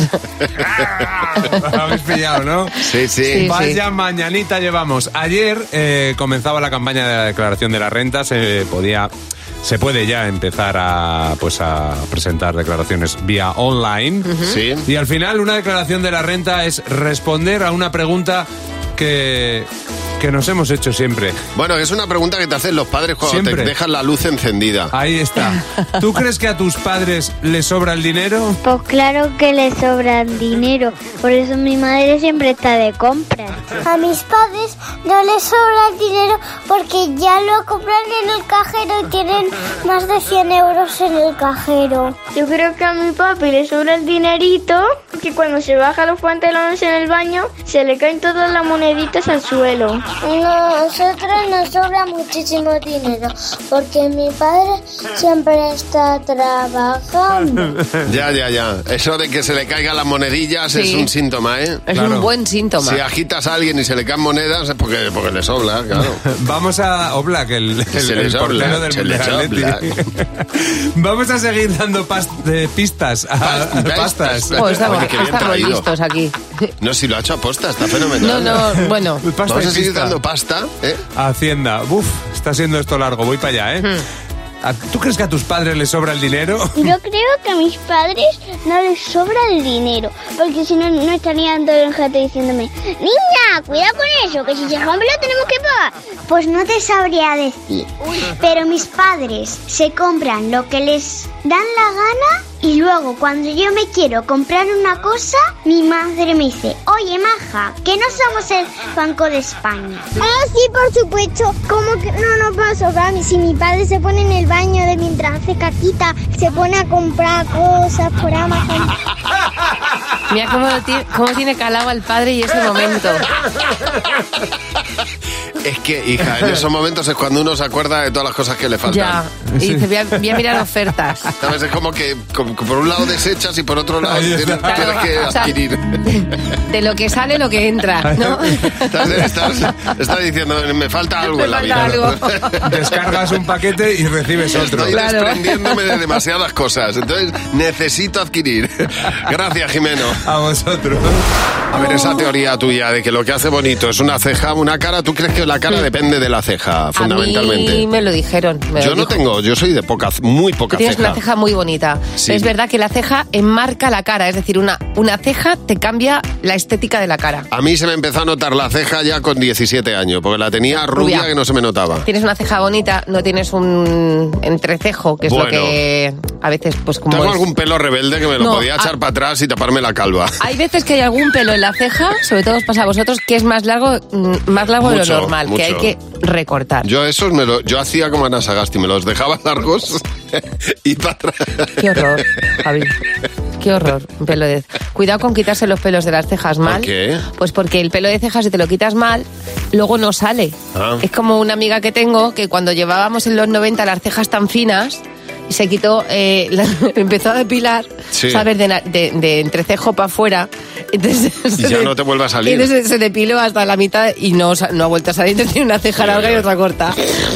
Lo habéis pillado, ¿no? Sí, sí. Sí. Vaya mañanita llevamos. Ayer eh, comenzaba la campaña de la declaración de la renta. Se podía, se puede ya empezar a, pues a presentar declaraciones vía online. Sí. Y al final una declaración de la renta es responder a una pregunta que, que nos hemos hecho siempre. Bueno, es una pregunta que te hacen los padres cuando Siempre. te dejan la luz encendida. Ahí está. ¿Tú crees que a tus padres les sobra el dinero? Pues claro que le sobra dinero, por eso mi madre siempre está de compras. A mis padres no les sobra el dinero porque ya lo compran en el cajero y tienen más de cien euros en el cajero. Yo creo que a mi papi le sobra el dinerito porque cuando se baja los pantalones en el baño se le caen todas las moneditas al suelo. No, a nosotros nos sobra muchísimo dinero porque mi padre siempre está trabajando. Ya, ya, ya. Eso de que se le caigan las monedillas es Sí. un síntoma, ¿eh? Es un buen síntoma. Si agitas a alguien y se le caen monedas es porque, porque le sobra, claro. Vamos a Oblak, el, el, Se el les portero Oblak, del se les Mundial Atleti. Vamos a seguir dando pas- de pistas a, Pas- a pastas. pastas. Oh, estamos Oye, qué bien estamos traído. listos aquí. No, si lo ha hecho aposta, está No, fenomenal. no, bueno. Pasta Vamos y a seguir pista. dando pasta, ¿eh? Hacienda. Uf, está siendo esto largo. Voy para allá, ¿eh? ¿A- ¿Tú crees que a tus padres les sobra el dinero? Yo creo que a mis padres no les sobra el dinero, porque si no, no estarían todo el rato diciéndome, niña, cuidado con eso, que si se rompe lo tenemos que pagar. Pues no te sabría decir, pero mis padres se compran lo que les dan la gana y luego cuando yo me quiero comprar una cosa, mi madre me dice, oye, maja, que no somos el Banco de España. Ah, sí, por supuesto. ¿Cómo que no nos pasa, Gami? Si mi padre se pone en el baño de mientras hace caquita, se pone a comprar cosas por Amazon. Mira cómo, lo tiene, cómo tiene calado al padre y ese momento. Es que, hija, en esos momentos es cuando uno se acuerda de todas las cosas que le faltan. Ya, y dice, voy a, voy a mirar ofertas. ¿Sabes? Es como que como, por un lado desechas y por otro lado tienes, tienes que O sea, adquirir. De lo que sale, lo que entra, ¿no? Estás, estás, estás diciendo, me falta algo Me en la falta vida. algo. Descargas un paquete y recibes otro. Estoy Claro. desprendiéndome de demasiadas cosas, entonces necesito adquirir. Gracias, Jimeno. A vosotros. A ver, esa teoría tuya de que lo que hace bonito es una ceja, una cara, ¿tú crees que la cara depende de la ceja, fundamentalmente? A mí me lo dijeron. Me Yo lo no dijo. tengo, yo soy de poca, muy poca Tienes ceja. una ceja muy bonita. Sí. Es verdad que la ceja enmarca la cara, es decir, una, una ceja te cambia la estética de la cara. A mí se me empezó a notar la ceja ya con diecisiete años, porque la tenía rubia, Rubia. que no se me notaba. Tienes una ceja bonita, no tienes un entrecejo, que es Bueno. lo que a veces, pues como Tengo es- algún pelo rebelde que me lo No, podía echar a- para atrás y taparme la calva. Hay veces que hay algún pelo en la ceja, sobre todo os pasa a vosotros, que es más largo, mm, más largo de Mucho, lo normal, mucho. que hay que recortar. Yo esos me lo, yo hacía como Ana Sagasti, me los dejaba largos y para atrás. Qué horror, Javi. Qué horror, un pelo de... Cuidado con quitarse los pelos de las cejas mal. ¿Por qué? Pues porque el pelo de cejas, si te lo quitas mal, luego no sale. Ah. Es como una amiga que tengo que cuando llevábamos en los noventa las cejas tan finas, y se quitó, eh, la- empezó a depilar, Sí. ¿sabes? De, na- de- de entrecejo para afuera. Entonces, Y se ya de- no te vuelve a y salir. entonces se depiló hasta la mitad y no, sa- no ha vuelto a salir. Entonces tiene una ceja larga y otra corta.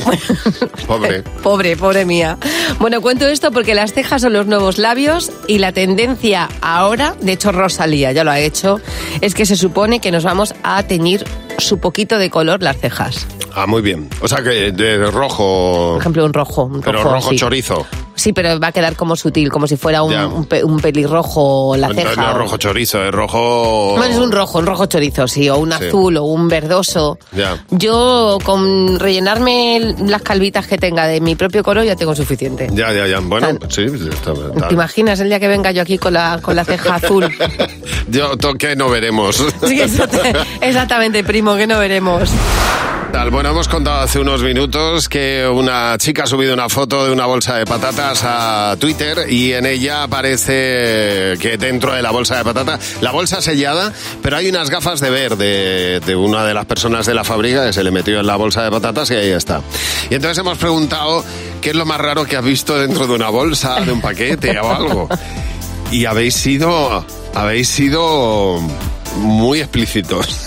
Pobre. Pobre, pobre mía. Bueno, cuento esto porque las cejas son los nuevos labios y la tendencia ahora, de hecho Rosalía ya lo ha hecho, es que se supone que nos vamos a teñir su poquito de color las cejas. Ah, muy bien. O sea que de rojo. Por ejemplo, un rojo. Un Pero rojo, rojo sí. chorizo. Sí, pero va a quedar como sutil, como si fuera un, Ya. un, pe- un pelirrojo la Entonces ceja. no es rojo chorizo, es rojo. Bueno, es un rojo, un rojo chorizo, sí, o un Sí. azul, o un verdoso. Ya. Yo, con rellenarme el- las calvitas que tenga de mi propio color, ya tengo suficiente. Ya, ya, ya. Bueno, sí, está, está. ¿Te imaginas el día que venga yo aquí con la, con la ceja azul? Yo toque no veremos. Sí, exact- exactamente, primo, que no veremos. Tal, Bueno, hemos contado hace unos minutos que una chica ha subido una foto de una bolsa de patatas a Twitter y en ella aparece que dentro de la bolsa de patatas, la bolsa sellada, pero hay unas gafas de ver de, de una de las personas de la fábrica que se le metió en la bolsa de patatas y ahí está. Y entonces hemos preguntado qué es lo más raro que has visto dentro de una bolsa, de un paquete o algo. Y habéis sido, habéis sido muy explícitos.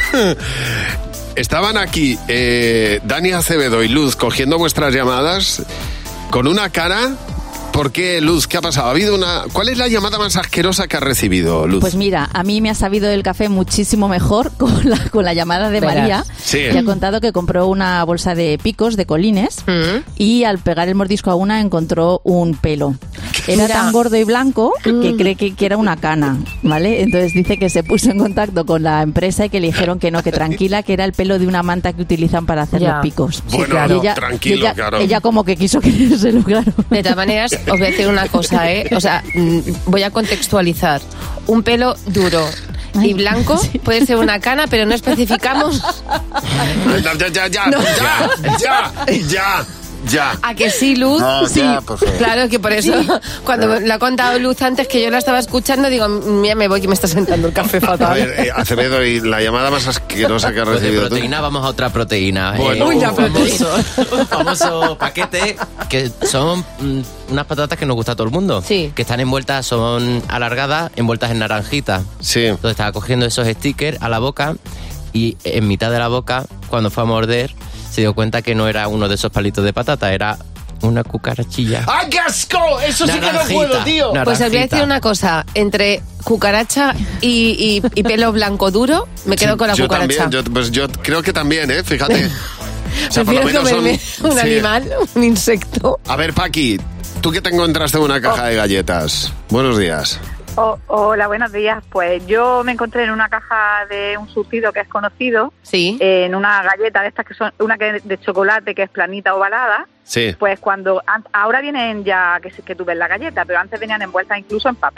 Estaban aquí eh, Dani Acevedo y Luz cogiendo vuestras llamadas con una cara. ¿Por qué, Luz? ¿Qué ha pasado? ¿Ha habido una? ¿Cuál es la llamada más asquerosa que has recibido, Luz? Pues mira, a mí me ha sabido el café muchísimo mejor con la, con la llamada de Verás. María, Sí. que ha contado que compró una bolsa de picos, de colines, y al pegar el mordisco a una encontró un pelo. Era Mira. tan gordo y blanco que cree que, que era una cana, ¿vale? Entonces dice que se puso en contacto con la empresa y que le dijeron que no, que tranquila, que era el pelo de una manta que utilizan para hacer Ya. los picos. Bueno, Y ella, tranquilo, y ella, claro. ella como que quiso creérselo, claro. De todas maneras, os voy a decir una cosa, ¿eh? O sea, mm, voy a contextualizar. Un pelo duro y blanco puede ser una cana, pero no especificamos Ya, ya, ya, ya, No. ya, ya, ya, ya. a que sí, Luz. No, sí, ya, por favor. claro que por eso, cuando me lo ha contado Luz antes que yo la estaba escuchando, digo, mira, me voy que me está sentando el café A fatal. ver, eh, Acevedo, y la llamada más asquerosa que has Pues de recibido tú. proteína vamos a otra proteína. Bueno. Eh, Uy, la un famoso, un famoso paquete que son mm, unas patatas que nos gusta a todo el mundo. Sí. Que están envueltas, son alargadas, envueltas en naranjita. Sí. Entonces estaba cogiendo esos stickers a la boca y en mitad de la boca, cuando fue a morder, se dio cuenta que no era uno de esos palitos de patata, era una cucarachilla. ¡Ay, qué asco! Eso sí que no Naranjita, puedo, tío. naranjita. Pues os voy a decir una cosa, entre cucaracha y, y- y pelo blanco duro, me quedo Sí, con la yo cucaracha. También, yo, pues yo creo que también, ¿eh? Fíjate. O sea, por lo Prefiero menos son- comerme un sí. animal, un insecto. A ver, Paqui, ¿tú qué te encontraste en una caja de galletas? Buenos días. Oh, hola, buenos días. Pues yo me encontré en una caja de un surtido que es conocido, Sí. en una galleta de estas que son, una que es de chocolate que es planita ovalada. Sí. Pues cuando, an- ahora vienen ya que, se- que tú ves la galleta, pero antes venían envueltas incluso en papel.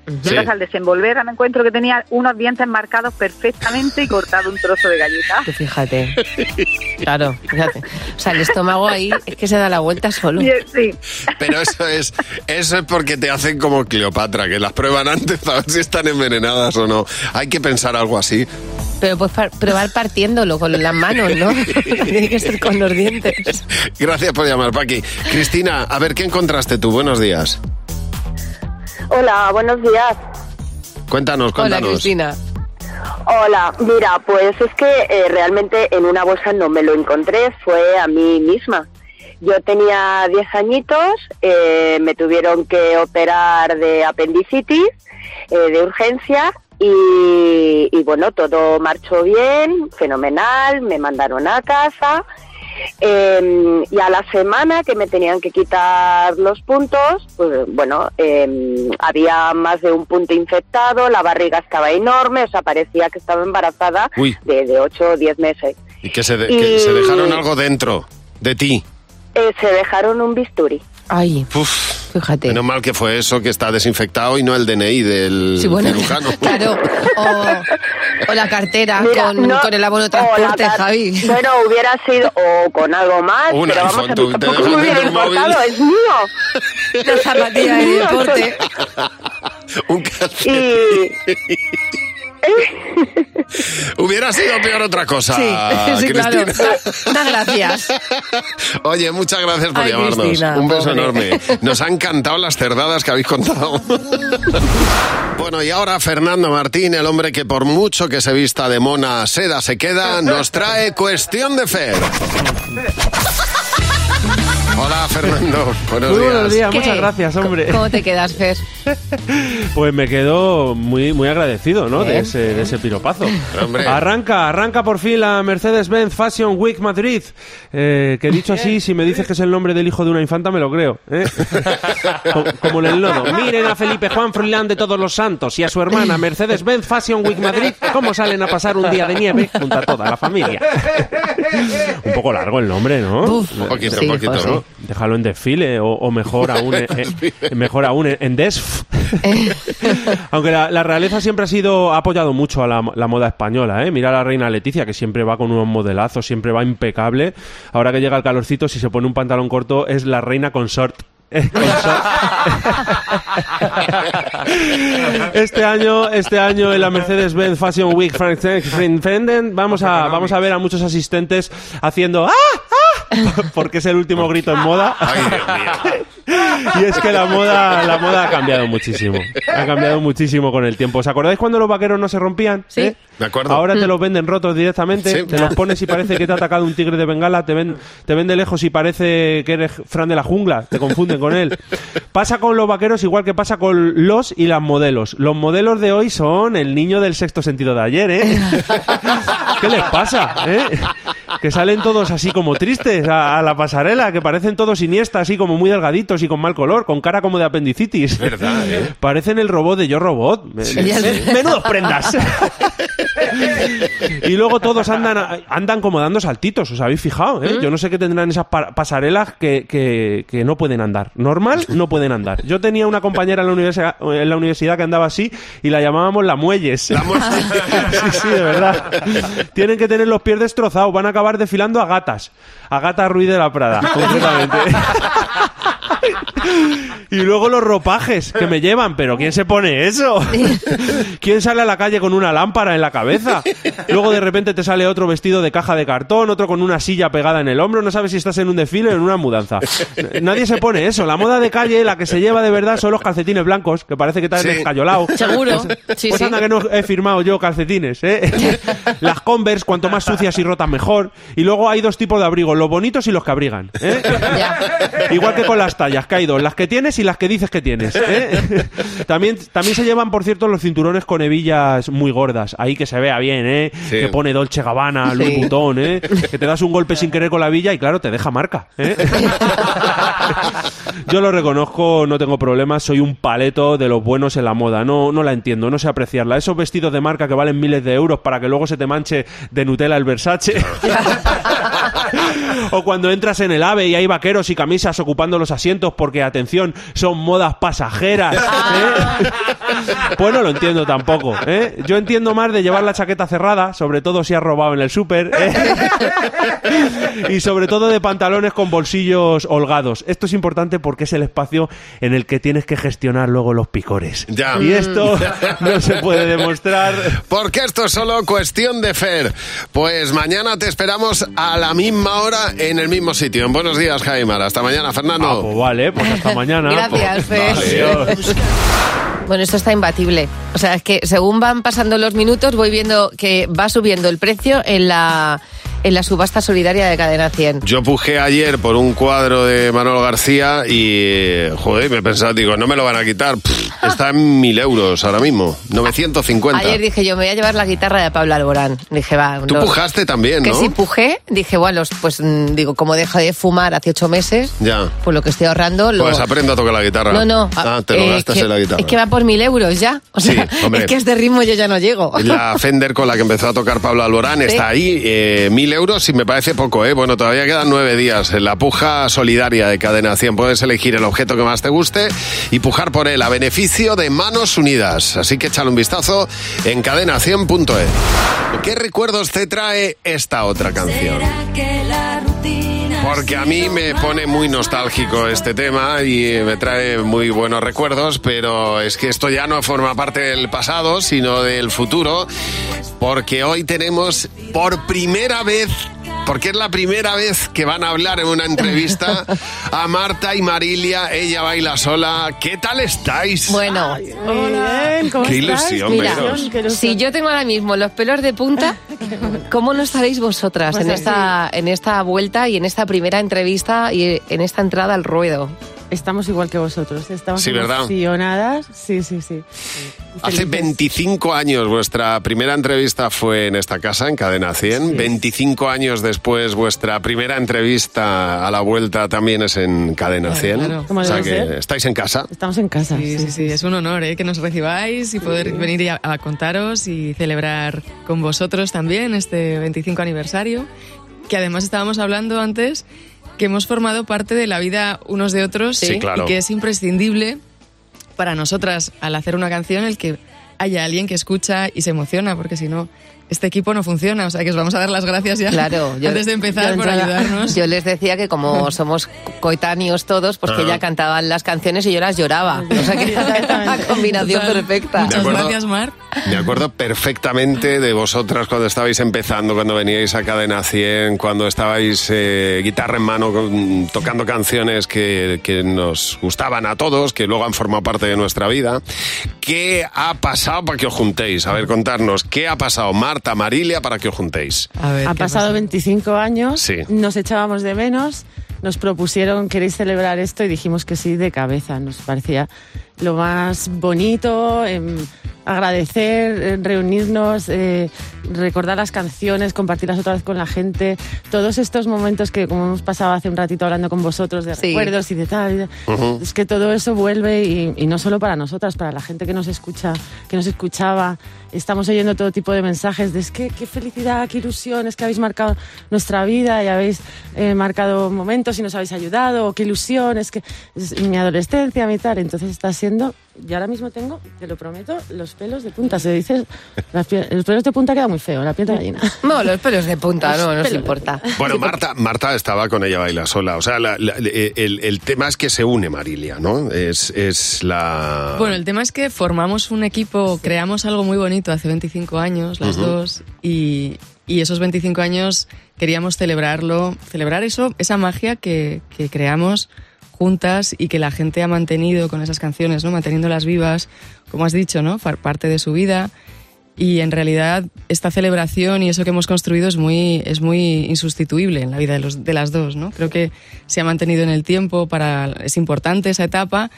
Entonces, al desenvolver, me encuentro que tenía unos dientes marcados perfectamente y cortado un trozo de galleta. Pues fíjate. Claro, fíjate. O sea, el estómago ahí es que se da la vuelta solo. Sí. Pero eso es, eso es porque te hacen como Cleopatra, que las prueban antes para ver si están envenenadas o no. Hay que pensar algo así. Pero puedes par- probar partiéndolo con las manos, ¿no? Tiene que ser con los dientes. Gracias por llamar, Paqui. Cristina, a ver, ¿qué encontraste tú? Buenos días. Hola, buenos días. Cuéntanos, cuéntanos. Hola, Cristina. Hola, mira, pues es que eh, realmente en una bolsa no me lo encontré, fue a mí misma. Yo tenía diez añitos, eh, me tuvieron que operar de apendicitis, eh, de urgencia, y, y bueno, todo marchó bien, fenomenal, me mandaron a casa. Eh, y a la semana que me tenían que quitar los puntos, pues bueno, eh, había más de un punto infectado, la barriga estaba enorme, o sea, parecía que estaba embarazada de, de ocho o diez meses. Y que se, de- Y- que se dejaron algo dentro de ti. Eh, se dejaron un bisturí. Ay, Uf, fíjate. Menos mal que fue eso, que está desinfectado y no el D N I del Sí, bueno, cirujano. claro. O, o la cartera Mira, con, no- con el abono de o la transporte, car- Javi. Bueno, hubiera sido, o con algo más, Un pero iPhone, vamos, a tú mí te tampoco dejan me hubiera tener un móvil. importado, es mío. La zapatilla de deporte. Un calcetín. Hubiera sido peor otra cosa, Sí, sí, claro. Cristina. Muchas gracias. Oye, muchas gracias por Ay, llamarnos. Cristina, Un beso pobre. enorme. Nos han encantado las cerdadas que habéis contado. Bueno, y ahora Fernando Martín, el hombre que por mucho que se vista de mona seda se queda, nos trae Cuestión de Fer. Hola, Fernando. Buenos Muy días. buenos días, ¿Qué? muchas gracias, hombre. ¿Cómo te quedas, Fer? Pues me quedo muy muy agradecido, ¿no? De Bien. ese, de ese piropazo. Hombre. Arranca, arranca por fin la Mercedes-Benz Fashion Week Madrid. Eh, que dicho así, si me dices que es el nombre del hijo de una infanta, me lo creo. ¿eh? Co- Como en el nodo. Miren a Felipe Juan Froilán de Todos los Santos y a su hermana Mercedes-Benz Fashion Week Madrid, cómo salen a pasar un día de nieve junto a toda la familia. Un poco largo el nombre, ¿no? Uf, Un poquito, sí, un poquito, José. ¿no? Déjalo en desfile o, o mejor aún en, en- mejor aún en, en desf. Aunque la, la realeza siempre ha sido ha apoyado mucho a la, la moda española, ¿eh? Mira a la reina Leticia, que siempre va con unos modelazos, siempre va impecable. Ahora que llega el calorcito, si se pone un pantalón corto, es la reina consort. Este año, este año en la Mercedes-Benz Fashion Week Frankfurt vamos a vamos a ver a muchos asistentes haciendo ¡ah! ¡ah! Porque es el último grito en moda. Ay, Dios mío. Y es que la moda, la moda ha cambiado muchísimo. Ha cambiado muchísimo con el tiempo. ¿Os acordáis cuando los vaqueros no se rompían? Sí. ¿Eh? De acuerdo. Ahora te los venden rotos directamente, Sí. te los pones y parece que te ha atacado un tigre de Bengala, te ven, te ven de lejos y parece que eres Fran de la jungla, te confunden con él. Pasa con los vaqueros igual que pasa con los y las modelos. Los modelos de hoy son el niño del sexto sentido de ayer, ¿eh? ¿Qué les pasa? ¿eh? Que salen todos así como tristes a, a la pasarela, que parecen todos Iniesta, así como muy delgaditos y con mal color, con cara como de apendicitis. Verdad, ¿eh? Parecen el robot de Yo Robot. Sí, Me- sí. Menudos prendas. Y luego todos andan andan como dando saltitos, ¿os habéis fijado? ¿eh? Yo no sé qué tendrán esas pa- pasarelas que, que, que no pueden andar. Normal, no pueden andar. Yo tenía una compañera en la universidad, en la universidad que andaba así y la llamábamos la Muelles. La muerte. Sí, sí, de verdad. Tienen que tener los pies destrozados, van a acabar desfilando a gatas. A Gata Ruiz de la Prada, concretamente. Y luego los ropajes que me llevan, pero ¿quién se pone eso? ¿Quién sale a la calle con una lámpara en la cabeza? Luego de repente te sale otro vestido de caja de cartón, otro con una silla pegada en el hombro, no sabes si estás en un desfile o en una mudanza. Nadie se pone eso. La moda de calle, la que se lleva de verdad son los calcetines blancos, que parece que te has Sí. descayolado. Seguro. Pues, Sí, pues sí. anda que no he firmado yo calcetines, ¿eh? Las Converse, cuanto más sucias y rotas mejor. Y luego hay dos tipos de abrigos, los bonitos y los que abrigan, ¿eh? Ya. Igual que con las tallas, que hay dos, las que tienes y las que dices que tienes, ¿eh? También, también se llevan, por cierto, los cinturones con hebillas muy gordas, ahí que se vea bien, ¿eh? Sí. Que pone Dolce Gabbana, Louis Sí. Vuitton, ¿eh? Que te das un golpe sin querer con la hebilla y claro, te deja marca, ¿eh? Yo lo reconozco, no tengo problemas, soy un paleto de los buenos en la moda, no, no la entiendo, no sé apreciarla. Esos vestidos de marca que valen miles de euros para que luego se te manche de Nutella el Versace. O cuando entras en el AVE y hay vaqueros y camisas ocupando los asientos porque, atención, son modas pasajeras, ¿eh? Pues no lo entiendo tampoco, ¿eh? Yo entiendo más de llevar la chaqueta cerrada, sobre todo si has robado en el súper, ¿eh? Y sobre todo de pantalones con bolsillos holgados. Esto es importante porque es el espacio en el que tienes que gestionar luego los picores. Ya. Y esto no se puede demostrar. Porque esto es solo cuestión de Fer. Pues mañana te esperamos a la misma hora en el mismo sitio. En Buenos Días, Javi Mar. Hasta mañana, Fernando. Ah, pues vale, pues hasta mañana. Gracias, Fer. Adiós. Bueno, esto está imbatible. O sea, es que según van pasando los minutos voy viendo que va subiendo el precio en la... en la subasta solidaria de Cadena cien. Yo pujé ayer por un cuadro de Manolo García y, joder, me pensaba, digo, no me lo van a quitar. Pff, está en mil euros ahora mismo, novecientos cincuenta. Ayer dije yo, me voy a llevar la guitarra de Pablo Alborán. Dije, va. Tú no. pujaste también, ¿no? Que sí pujé. Dije, bueno, pues digo, como dejo de fumar hace ocho meses, ya. Pues lo que estoy ahorrando... Lo... Pues aprendo a tocar la guitarra. No, no. Ah, te lo eh, gastas que, en la guitarra. Es que va por mil euros ya. O sea, sí, hombre. Es que a este ritmo yo ya no llego. La Fender con la que empezó a tocar Pablo Alborán, ¿sí? Está ahí, eh, mil euros y me parece poco, ¿eh? Bueno, todavía quedan nueve días en la puja solidaria de Cadena cien. Puedes elegir el objeto que más te guste y pujar por él a beneficio de Manos Unidas. Así que échale un vistazo en cadena cien punto es. ¿Qué recuerdos te trae esta otra canción? Porque a mí me pone muy nostálgico este tema y me trae muy buenos recuerdos, pero es que esto ya no forma parte del pasado, sino del futuro, porque hoy tenemos por primera vez, porque es la primera vez que van a hablar en una entrevista, a Marta y Marilia. Ella baila sola. ¿Qué tal estáis? Bueno, hola, ¿cómo qué estás? ilusión, mira, veros. si yo tengo ahora mismo los pelos de punta, ¿cómo no estaréis vosotras Pues en así. esta, en esta vuelta y en esta primera entrevista y en esta entrada al ruedo? Estamos igual que vosotros, estamos Sí, ¿verdad? emocionadas. Sí, sí, sí. Hace Felices. veinticinco años vuestra primera entrevista fue en esta casa, en Cadena cien. Sí. veinticinco años después vuestra primera entrevista a la vuelta también es en Cadena cien. claro. ¿Cómo O sea debe que ser? estáis en casa. Estamos en casa. Sí, sí, sí, es un honor ¿eh? que nos recibáis y poder venir a, a contaros y celebrar con vosotros también este veinticinco aniversario, que además estábamos hablando antes que hemos formado parte de la vida unos de otros Sí, claro. y que es imprescindible para nosotras al hacer una canción el que haya alguien que escucha y se emociona, porque si no, este equipo no funciona. O sea que os vamos a dar las gracias ya Claro, yo- antes de empezar yo por entrada- ayudarnos. Yo les decía que como somos coetáneos todos, pues que Ah. ya cantaban las canciones y yo las lloraba. O sea que era una combinación Total. perfecta. Muchas acuerdo. gracias, Mar. Me acuerdo perfectamente de vosotras cuando estabais empezando, cuando veníais a Cadena cien, cuando estabais eh, guitarra en mano con- tocando canciones que, que nos gustaban a todos, que luego han formado parte de nuestra vida. ¿Qué ha pasado para que os juntéis? A ver, contarnos, ¿qué ha pasado, Marta, Marilia, para que os juntéis? A ver, Ha ¿qué pasado pasa? veinticinco años, Sí. nos echábamos de menos, nos propusieron, ¿queréis celebrar esto? Y dijimos que sí, de cabeza. Nos parecía lo más bonito, em, agradecer, eh, reunirnos, eh, recordar las canciones, compartirlas otra vez con la gente. Todos estos momentos que, como hemos pasado hace un ratito hablando con vosotros, de Sí. recuerdos y de tal, y de- Ujú. es que todo eso vuelve y, y no solo para nosotras, para la gente que nos escucha, que nos escuchaba. Estamos oyendo todo tipo de mensajes de es que qué felicidad, qué ilusión, es que habéis marcado nuestra vida y habéis eh, marcado momentos y nos habéis ayudado, o qué ilusión, es que es mi adolescencia, mi tal. Entonces está siendo, yo ahora mismo tengo, te lo prometo, los pelos de punta. Se dice, las pie- los pelos de punta queda muy feo, la piel de gallina. No, los pelos de punta, no, no nos Pelos. importa. Bueno, Marta, Marta estaba con Ella Baila Sola. O sea, la- la- el, el tema es que se une Marilia, ¿no? Es, es la... Bueno, el tema es que formamos un equipo, creamos algo muy bonito hace veinticinco años, las Ujú. dos, y, y esos veinticinco años queríamos celebrarlo, celebrar eso, esa magia que, que creamos juntas y que la gente ha mantenido con esas canciones, ¿no? Manteniéndolas vivas, como has dicho, ¿no? Far- parte de su vida. Y en realidad esta celebración y eso que hemos construido es muy, es muy insustituible en la vida de, los, de las dos, ¿no? Creo que se ha mantenido en el tiempo, para, es importante esa etapa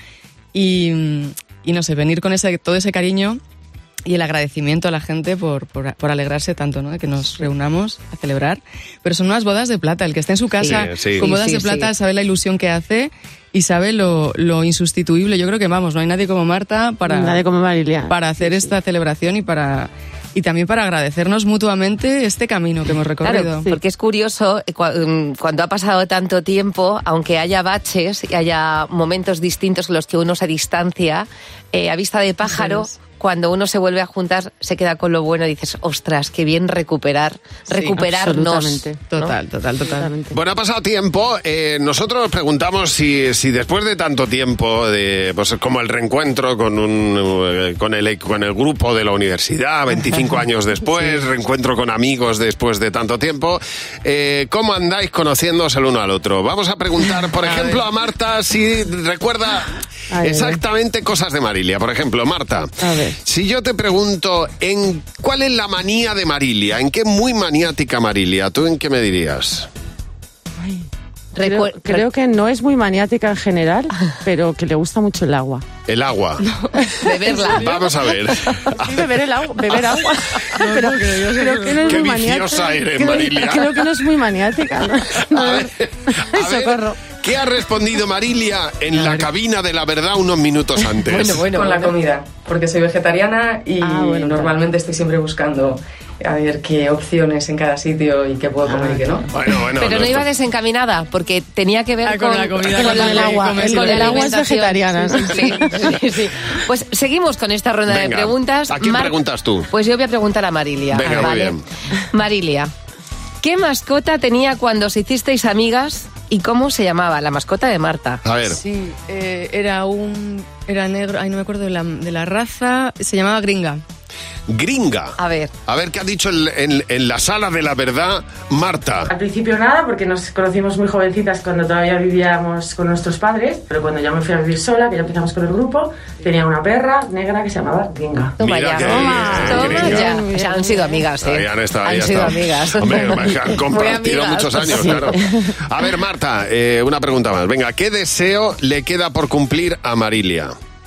y, y no sé, venir con ese, todo ese cariño y el agradecimiento a la gente por, por, por alegrarse tanto, ¿no? De que nos reunamos a celebrar. Pero son unas bodas de plata. El que esté en su casa Sí, sí. con bodas Sí, de sí, plata sí. sabe la ilusión que hace y sabe lo, lo insustituible. Yo creo que, vamos, no hay nadie como Marta para, Nadie como Marilia. para hacer esta celebración y para, y también para agradecernos mutuamente este camino que hemos recorrido. Claro, porque es curioso, cuando ha pasado tanto tiempo, aunque haya baches y haya momentos distintos en los que uno se distancia, eh, a vista de pájaro, sí, cuando uno se vuelve a juntar, se queda con lo bueno y dices, ostras, qué bien recuperar, sí, recuperarnos. ¿No? Total, total, total. Bueno, ha pasado tiempo. Eh, nosotros nos preguntamos si, si después de tanto tiempo, de, pues como el reencuentro con un con el, con el grupo de la universidad, veinticinco años después, sí, reencuentro con amigos después de tanto tiempo, eh, ¿cómo andáis conociéndose el uno al otro? Vamos a preguntar, por ejemplo, a Marta si recuerda Ay, exactamente cosas de Marilia. Por ejemplo, Marta, a ver. Si yo te pregunto, ¿en cuál es la manía de Marilia? ¿En qué es muy maniática Marilia? ¿Tú en qué me dirías? Ay, creo, creo que no es muy maniática en general, pero que le gusta mucho el agua. ¿El agua? No. Beberla. Vamos a ver. Sí, beber el agua, beber agua. No, pero no, creo, creo que no es qué muy viciosa maniática. eres, creo, Marilia. Creo que no es muy maniática. No, no, a ver, a socorro. Ver. ¿Qué ha respondido Marilia en la cabina de la verdad unos minutos antes? Bueno, bueno, con la comida, porque soy vegetariana y ah, bueno, normalmente claro. estoy siempre buscando a ver qué opciones en cada sitio y qué puedo comer ah, y qué no. Bueno, bueno, pero no, no iba desencaminada, porque tenía que ver ah, con, con la comida, con, con, con el agua. Con el, el agua es vegetariana. Sí, sí, sí, sí. Pues seguimos con esta ronda Venga, de preguntas. ¿a quién Mar... preguntas tú? Pues yo voy a preguntar a Marilia. Venga, ¿vale? muy bien. Marilia, ¿qué mascota tenía cuando os hicisteis amigas y cómo se llamaba? La mascota de Marta. A ver. Sí, eh, era un... Era negro, ay, no me acuerdo de la, de la raza, se llamaba Gringa. Gringa. A ver. A ver qué ha dicho en, en, en la sala de la verdad Marta. Al principio nada, porque nos conocimos muy jovencitas cuando todavía vivíamos con nuestros padres, pero cuando ya me fui a vivir sola, que ya empezamos con el grupo, tenía una perra negra que se llamaba Gringa. Toma ya, toma, toma ya. O sea, han sido amigas, ¿eh? Habían estado, han sido estado. amigas. Hombre, han compartido muchos años, sí, claro. A ver, Marta, eh, una pregunta más. Venga, ¿qué deseo le queda por cumplir a Marilia?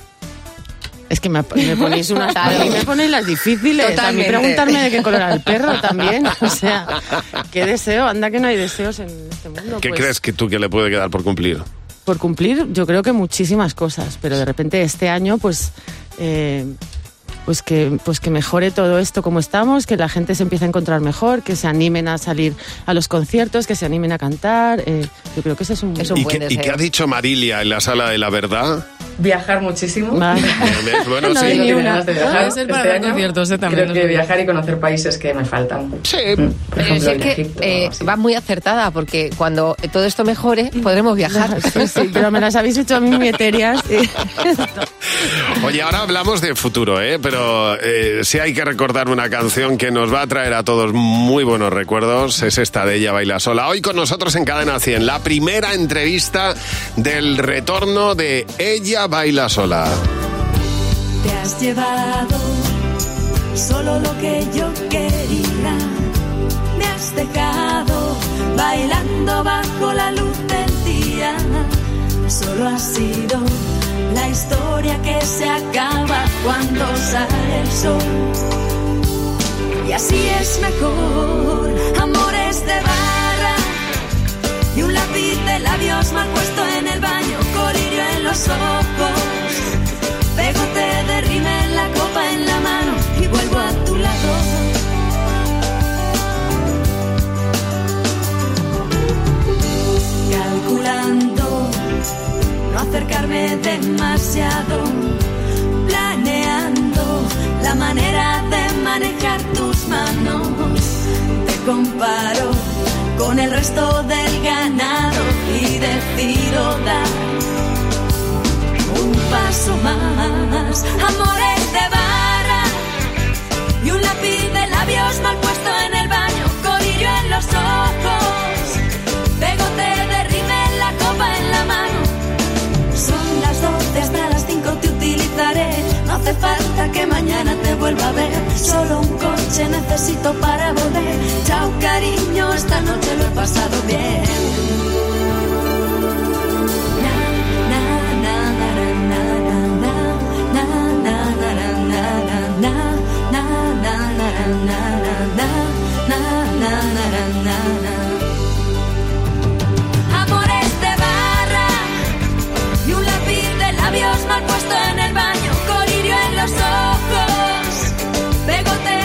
Es que me, me ponéis unas... A mí me ponéis las difíciles. Totalmente. A mí preguntarme de qué color era el perro también. O sea, ¿qué deseo? Anda que no hay deseos en este mundo. ¿Qué pues, crees que tú que le puede quedar por cumplir? Por cumplir, yo creo que muchísimas cosas. Pero de repente este año, pues... Eh, pues que, pues que mejore todo esto como estamos, que la gente se empiece a encontrar mejor, que se animen a salir a los conciertos, que se animen a cantar. Eh, yo creo que ese es un, es un ¿Y buen qué, deseo. ¿Y qué ha dicho Marilia en la sala de la verdad? Viajar muchísimo. Vale. Bueno, no, sí. Ni una. De viajar Puede ser para este los año, conciertos, ¿eh? También. Creo que viajar y conocer países que me faltan. Sí. Por ejemplo, es que Egipto, eh, va muy acertada, porque cuando todo esto mejore, podremos viajar. Sí, sí, pero me las habéis hecho a mí muy etéreas. Oye, ahora hablamos de futuro, ¿eh? Pero eh, sí hay que recordar una canción que nos va a traer a todos muy buenos recuerdos. Es esta de Ella Baila Sola. Hoy con nosotros en Cadena cien, la primera entrevista del retorno de Ella Baila Sola. Te has llevado solo lo que yo quería. Me has dejado bailando bajo la luz del día. Solo ha sido la historia que se acaba cuando sale el sol. Y así es mejor, amores de barra y un lápiz de labios mal puesto en el baño, colirio en los ojos, pegote de rímel, la copa en la mano y vuelvo a tu lado. Calculando no acercarme demasiado, planeando la manera de manejar tus manos. Te comparo con el resto del ganado y decido dar un paso más. Amores de barra y un lápiz de labios mal puesto en el baño, colirio en los ojos, pegote de rímel, la copa en la mano. Son las doce, hasta las cinco te utilizaré. No hace falta que mañana te vuelva a ver. Solo un coche necesito para volver. Chao cariño, esta noche lo he pasado bien. Amores de barra y un lápiz de labios mal puesto en el baño, colirio en los ojos, pegote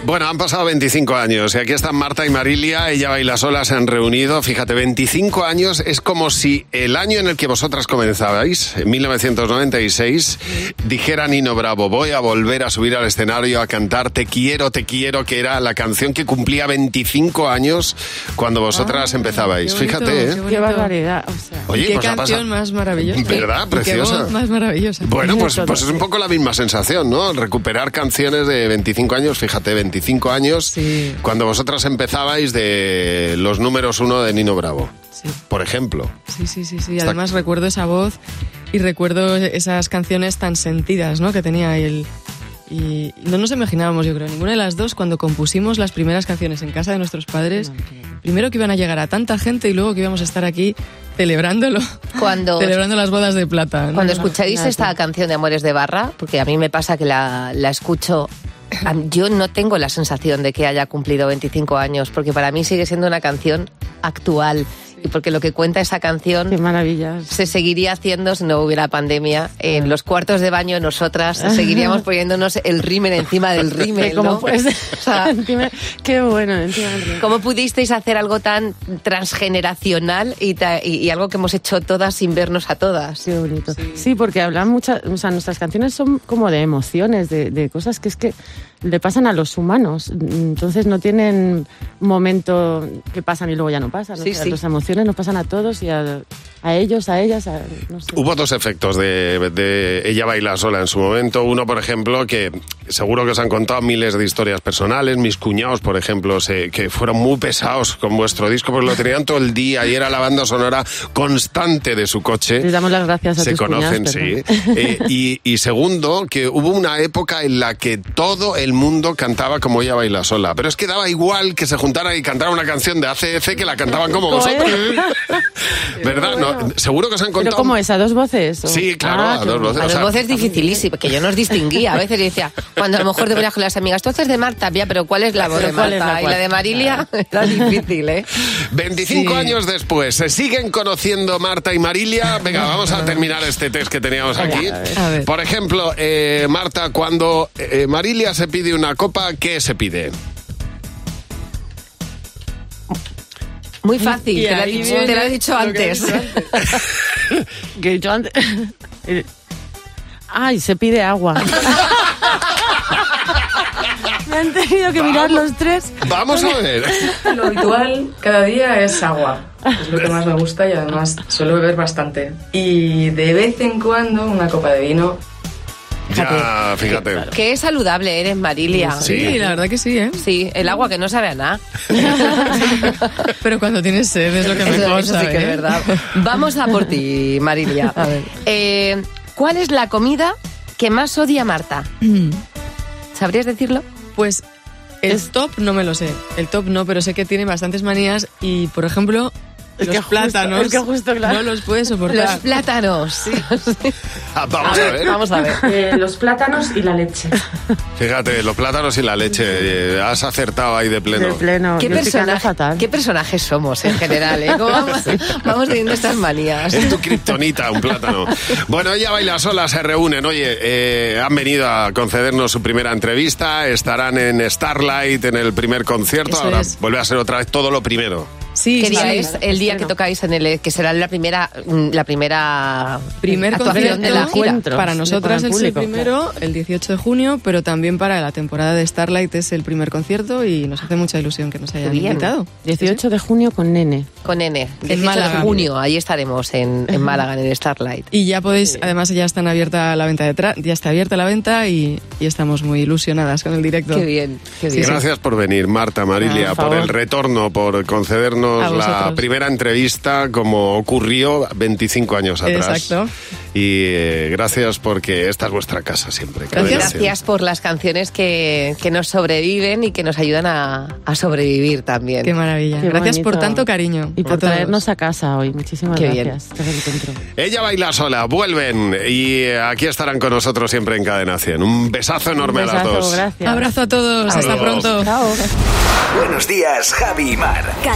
Bueno, han pasado veinticinco años y aquí están Marta y Marilia. Ella baila sola, se han reunido. Fíjate, veinticinco años es como si el año en el que vosotras comenzabais, en mil novecientos noventa y seis, dijera Nino Bravo, voy a volver a subir al escenario a cantar Te quiero, te quiero, que era la canción que cumplía veinticinco años cuando vosotras ah, empezabais. Bonito, Fíjate, ¿eh? Qué, qué barbaridad. O sea, Oye, qué pues canción más maravillosa. ¿Verdad? Preciosa. Qué voz más maravillosa. Bueno, pues, pues es un poco la misma sensación, ¿no? Recuperar canciones de veinticinco años, fíjate, veinticinco años, sí. Cuando vosotras empezabais de los números uno de Nino Bravo, sí. Por ejemplo. Sí, sí, sí, sí. Además recuerdo esa voz y recuerdo esas canciones tan sentidas, ¿no? Que tenía él. Y no nos imaginábamos, yo creo, ninguna de las dos, cuando compusimos las primeras canciones en casa de nuestros padres, primero que iban a llegar a tanta gente y luego que íbamos a estar aquí celebrándolo, cuando, celebrando las bodas de plata, ¿no? Cuando escucháis esta canción de Amores de Barra, porque a mí me pasa que la, la escucho, yo no tengo la sensación de que haya cumplido veinticinco años, porque para mí sigue siendo una canción actual. Y porque lo que cuenta esa canción, qué maravilla, se seguiría haciendo si no hubiera pandemia. En los cuartos de baño nosotras seguiríamos poniéndonos el rímel encima del rímel, ¿no? ¿Cómo puede ser? O sea, encima, qué bueno, encima del rímel. ¿Cómo pudisteis hacer algo tan transgeneracional y, ta, y, y algo que hemos hecho todas sin vernos a todas? Qué bonito. Sí, sí, porque hablan muchas, o sea, nuestras canciones son como de emociones, de, de cosas que es que le pasan a los humanos. Entonces no tienen un momento que pasan y luego ya no pasan. ¿no? Sí, o sea, sí. Las emociones nos pasan a todos y a, a ellos, a ellas, a, no sé. Hubo dos efectos de, de Ella baila sola en su momento. Uno, por ejemplo, que seguro que os han contado miles de historias personales. Mis cuñados, por ejemplo, se, que fueron muy pesados con vuestro disco porque lo tenían todo el día y era la banda sonora constante de su coche. Les damos las gracias a Se tus conocen, cuñados, sí. Eh, y, y segundo, que hubo una época en la que todo el mundo cantaba como Ella baila sola. Pero es que daba igual que se juntaran y cantaran una canción de A C D C que la cantaban como vosotros. ¿Verdad? Bueno. No, seguro que os han contado. ¿Pero cómo es? ¿A dos voces? ¿O? Sí, claro, ah, a dos voces. A o dos sea, voces dificilísimo, que yo no os distinguía. A veces decía, cuando a lo mejor te ponías con las amigas, tú haces de Marta, ya, pero ¿cuál es la voz de Marta? La y la de Marilia era difícil, ¿eh? veinticinco Sí. años después, ¿se siguen conociendo Marta y Marilia? Venga, vamos a terminar este test que teníamos aquí. A ver. A ver. Por ejemplo, eh, Marta, cuando eh, Marilia se pide una copa, ¿qué se pide? Muy fácil, Y te lo, he ahí dicho, viene te lo he dicho lo que he antes. dicho antes. Que he dicho antes. Ay, se pide agua. Me han tenido que mirar los tres. Vamos a ver. Lo habitual cada día es agua. Es lo que más me gusta y además suelo beber bastante. Y de vez en cuando una copa de vino. Ya, fíjate. Que es saludable eres, Marilia. Sí. Sí, la verdad que sí, ¿eh? Sí, el agua que no sabe a nada. Pero cuando tienes sed es lo que Eso, mejor eso sí sabe, que es ¿eh? verdad. Vamos a por ti, Marilia. A ver. Eh, ¿Cuál es la comida que más odia Marta? ¿Sabrías decirlo? Pues el top no me lo sé. El top no, pero sé que tiene bastantes manías y, por ejemplo, Es los que justo- plátanos es que justo, claro. no los puede soportar. Los plátanos. Ah, vamos a ver. Vamos a ver. Eh, los plátanos y la leche. Fíjate, los plátanos y la leche. eh, has acertado ahí de pleno. De pleno. ¿Qué, Yo estoy quedando personaje, fatal. ¿Qué personajes somos en general? ¿eh? ¿Cómo vamos, vamos teniendo estas manías? Es tu kriptonita, un plátano. Bueno, Ella baila sola, se reúnen. Oye, eh, han venido a concedernos su primera entrevista. Estarán en Starlight, en el primer concierto. Eso Ahora es. vuelve a ser otra vez todo lo primero. Sí, ¿Qué sí, día sí. es el día que tocáis en el que será la primera la primera Primer actuación de la concierto gira? encuentro. para Sí, nosotras para el es el público, primero, el dieciocho de junio, pero también para la temporada de Starlight es el primer concierto y nos hace mucha ilusión que nos hayan bien. invitado. dieciocho de junio con Nene. Con N, dieciocho Málaga. de junio, ahí estaremos en, en Málaga, en el Starlight. Y ya podéis, además ya están abierta la venta de tra- ya está abierta la venta y, y estamos muy ilusionadas con el directo. Qué bien, qué bien. Gracias por venir, Marta, Marilia, Ah, por por favor. el retorno, por concedernos A la vosotros. primera entrevista como ocurrió veinticinco años atrás. Exacto. Y eh, gracias porque esta es vuestra casa siempre. Gracias. Cadena cien. Gracias por las canciones que, que nos sobreviven y que nos ayudan a, a sobrevivir también. Qué maravilla. Qué Gracias por bonito. tanto cariño. Y por a todos. traernos a casa hoy. Muchísimas Qué bien. gracias. Te reencuentro. Ella baila sola, vuelven y eh, aquí estarán con nosotros siempre en Cadena cien. Un besazo enorme Un a las besazo, dos. gracias. Abrazo a todos. Hasta Adiós. pronto. Chao. Buenos días, Javi y Mar. Cadena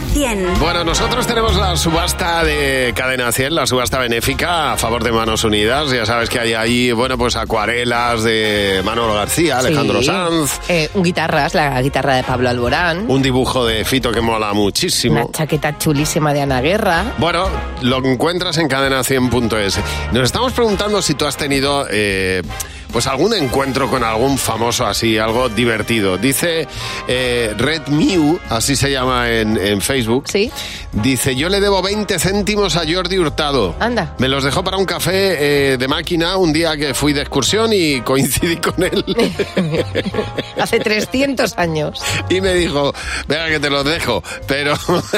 cien. Bueno, nosotros tenemos la subasta de Cadena cien, la subasta benéfica a favor de Manos Unidas. Ya sabes que hay ahí, bueno, pues acuarelas de Manolo García, Alejandro Sí. Sanz. Eh, un guitarras, la guitarra de Pablo Alborán. Un dibujo de Fito que mola muchísimo. Una chaqueta chulísima de Ana Guerra. Bueno, lo encuentras en cadena cien punto es. Nos estamos preguntando si tú has tenido eh, pues algún encuentro con algún famoso así, algo divertido. Dice eh, Red Mew, así se llama en, en Facebook. Sí. Dice, yo le debo veinte céntimos a Jordi Hurtado. Anda. Me los dejó para un café eh, de máquina un día que fui de excursión y coincidí con él. Hace trescientos años. Y me dijo, venga que te los dejo, pero...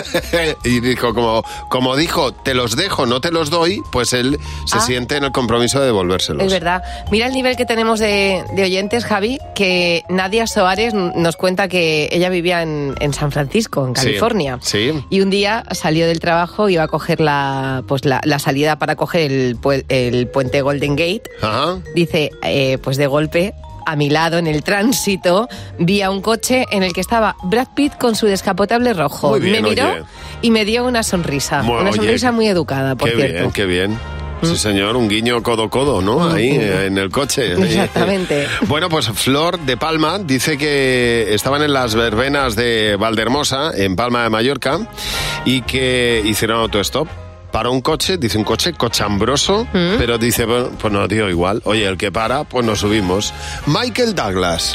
y dijo, como, como dijo, te los dejo, no te los doy, pues él se Ah. siente en el compromiso de devolvérselos. Es verdad. Mira el nivel que tenemos de, de oyentes, Javi, que Nadia Soares nos cuenta que ella vivía en, en San Francisco, en Sí, California. Sí. Y un día salió del trabajo, iba a coger la, pues la, la salida para coger el, pu- el puente Golden Gate. Ajá. Dice, eh, pues de golpe, a mi lado, en el tránsito, vi a un coche en el que estaba Brad Pitt con su descapotable rojo. Muy bien, me miró oye. y me dio una sonrisa. Bueno, una oye, sonrisa muy educada, por Qué cierto. bien, qué bien. Sí, señor, un guiño codo-codo, ¿no? Ahí, eh, en el coche. Exactamente. Bueno, pues Flor de Palma dice que estaban en las verbenas de Valdehermosa, en Palma de Mallorca, y que hicieron autostop. Para un coche, dice un coche cochambroso, ¿Mm? pero dice, bueno, pues no, tío, igual. Oye, el que para, pues nos subimos. Michael Douglas.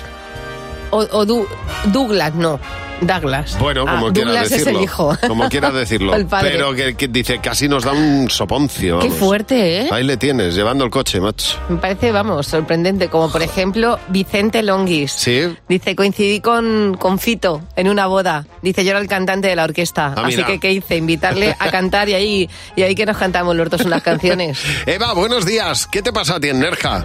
O, o Du- Douglas, no. Douglas. Bueno, como Ah, quieras Douglas decirlo. es el hijo. Como quieras decirlo. El padre. Pero que, que dice, casi nos da un soponcio. Qué vamos. fuerte, ¿eh? Ahí le tienes, llevando el coche, macho. Me parece, vamos, sorprendente. Como por ejemplo, Vicente Longuis. Sí. Dice, coincidí con, con Fito en una boda. Dice, yo era el cantante de la orquesta. Ah, Así mira. que, ¿qué hice? Invitarle a cantar y ahí, y ahí que nos cantamos los dos unas canciones. Eva, buenos días. ¿Qué te pasa a ti en Nerja?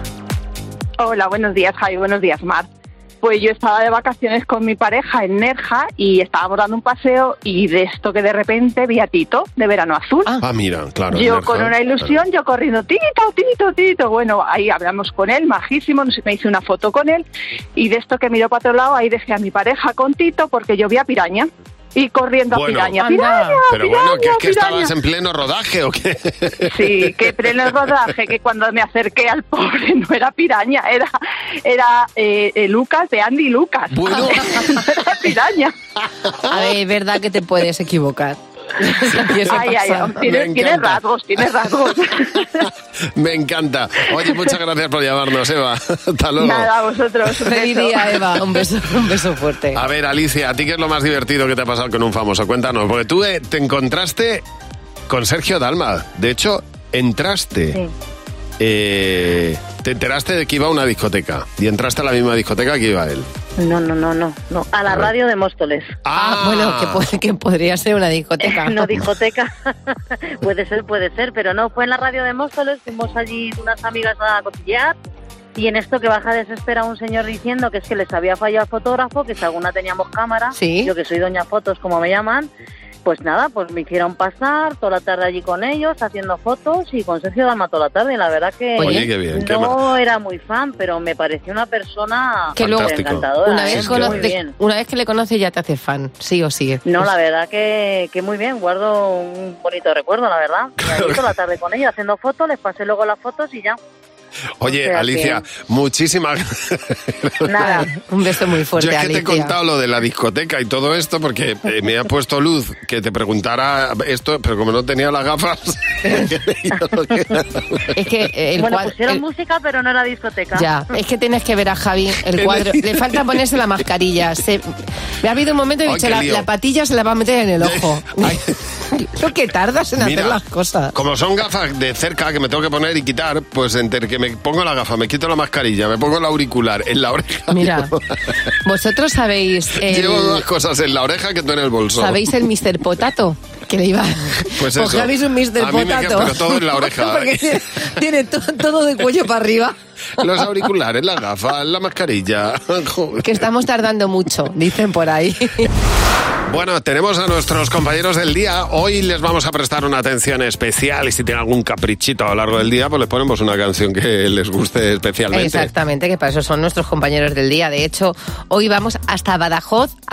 Hola, buenos días, Javi. Buenos días, Mar. Pues yo estaba de vacaciones con mi pareja en Nerja y estábamos dando un paseo y de esto que de repente vi a Tito de Verano Azul. Ah, mira, claro. Yo Nerja, con una ilusión, yo corriendo, Tito, Tito, Tito. Bueno, ahí hablamos con él, majísimo, me hice una foto con él y de esto que miró para otro lado, ahí dejé a mi pareja con Tito porque yo vi a Piraña. Y corriendo Bueno, a Piraña, anda. Piraña, Pero Piraña, bueno, ¿que es que Piraña. estabas en pleno rodaje o qué? Sí, que pleno rodaje, que cuando me acerqué al pobre no era Piraña, era era eh, eh, Lucas de Andy Lucas. Bueno. Era Piraña. A ver, es verdad que te puedes equivocar. Y eso Ay, ay, pasa. ay, tiene, Me tiene encanta. rasgos, tiene rasgos. Me encanta. Oye, muchas gracias por llamarnos, Eva. Hasta luego. Nada, a vosotros. un Feliz beso. día, Eva. Un beso, un beso fuerte. A ver, Alicia, ¿a ti qué es lo más divertido que te ha pasado con un famoso? Cuéntanos, porque tú eh, te encontraste con Sergio Dalma. De hecho, entraste... Sí. eh, te enteraste de que iba a una discoteca y entraste a la misma discoteca que iba él. No, no, no, no, no. A la A ver. radio de Móstoles. Ah, bueno, que, po- que podría ser una discoteca. No discoteca. Puede ser, puede ser, pero no. Fue en la radio de Móstoles, fuimos allí unas amigas a cotillear y en esto que baja desespera un señor diciendo que es que les había fallado el fotógrafo, que si alguna teníamos cámara, Sí. yo que soy doña fotos como me llaman, pues nada, pues me hicieron pasar toda la tarde allí con ellos, haciendo fotos y con Sergio Dalma toda la tarde. Y la verdad que Oye, qué bien, qué no mar- era muy fan, pero me pareció una persona Que luego- súper encantadora. Una ¿eh? vez, Muy conoce- bien. una vez que le conoces ya te hace fan, sí o sí. No, la verdad que, que muy bien, guardo un bonito recuerdo, la verdad. Y allí toda la tarde con ellos haciendo fotos, les pasé luego las fotos y ya. Oye, O sea Alicia, muchísimas Nada. Un beso muy fuerte, Yo es que te he Alicia. contado lo de la discoteca y todo esto porque eh, me ha puesto luz que te preguntara esto, pero como no tenía las gafas... Es que el bueno, cuadro... pusieron el- música, pero no era discoteca. Ya, es que tienes que ver a Javi el cuadro. Le falta ponerse la mascarilla. Se, me ha habido un momento y he Ay, dicho, qué la, lío. la patilla se la va a meter en el ojo. Lo que tardas en Mira, hacer las cosas. Como son gafas de cerca que me tengo que poner y quitar, pues entre que me pongo la gafa, me quito la mascarilla, me pongo el auricular en la oreja. Mira, vosotros sabéis el, Llevo dos cosas en la oreja que tú en el bolso. ¿sabéis el mister Potato? Que le iba... Pues Pues eso. Javi es un mister A mí me Potato. queda- pero todo en la oreja. Porque tiene, tiene to- todo de cuello para arriba. Los auriculares, las gafas, la mascarilla. Joder. Que estamos tardando mucho, dicen por ahí. Bueno, tenemos a nuestros compañeros del día. Hoy les vamos a prestar una atención especial y si tienen algún caprichito a lo largo del día, pues les ponemos una canción que les guste especialmente. Exactamente, que para eso son nuestros compañeros del día. De hecho, hoy vamos hasta Badajoz a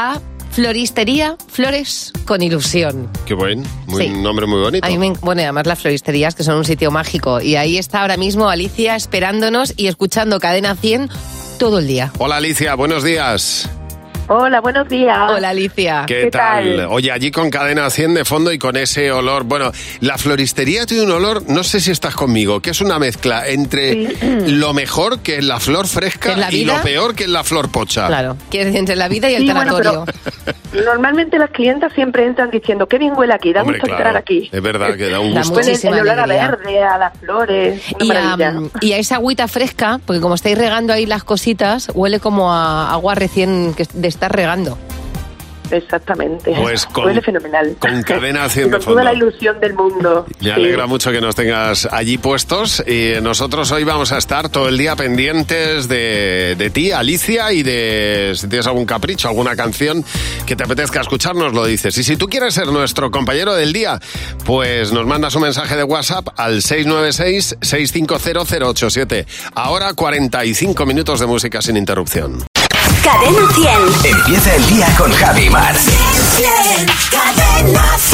Floristería Flores con Ilusión. Qué buen, muy, Sí. un nombre muy bonito. A mí me, bueno, y además las floristerías, que son un sitio mágico. Y ahí está ahora mismo Alicia esperándonos y escuchando Cadena cien todo el día. Hola Alicia, buenos días. Hola, buenos días. Hola, Alicia. ¿Qué, ¿Qué tal? tal? Oye, allí con Cadena cien de fondo y con ese olor. Bueno, la floristería tiene un olor, no sé si estás conmigo, que es una mezcla entre lo mejor, que es la flor fresca, ¿Que es la y vida? lo peor, que es la flor pocha. Claro, que es entre la vida y el Sí, bueno, tanatorio. Normalmente las clientas siempre entran diciendo, qué bien huele aquí, da Hombre, gusto claro, entrar aquí. es verdad que da un Da gusto. Huele muchísima el olor a alegría. verde, a las flores, una Y a, maravilla. y a esa agüita fresca, porque como estáis regando ahí las cositas, huele como a agua recién que de estar regando. Exactamente. Pues con- Huele fenomenal. con Cadena cien Y con de toda la fondo. ilusión del mundo. Me Sí. alegra mucho que nos tengas allí puestos y nosotros hoy vamos a estar todo el día pendientes de, de ti, Alicia, y de si tienes algún capricho, alguna canción que te apetezca escucharnos, lo dices. Y si tú quieres ser nuestro compañero del día, pues nos mandas un mensaje de WhatsApp al seis nueve seis, seis cinco cero, cero ocho siete. Ahora cuarenta y cinco minutos de música sin interrupción. Cadena cien. Empieza el día con Javi Mar. Cadena cien.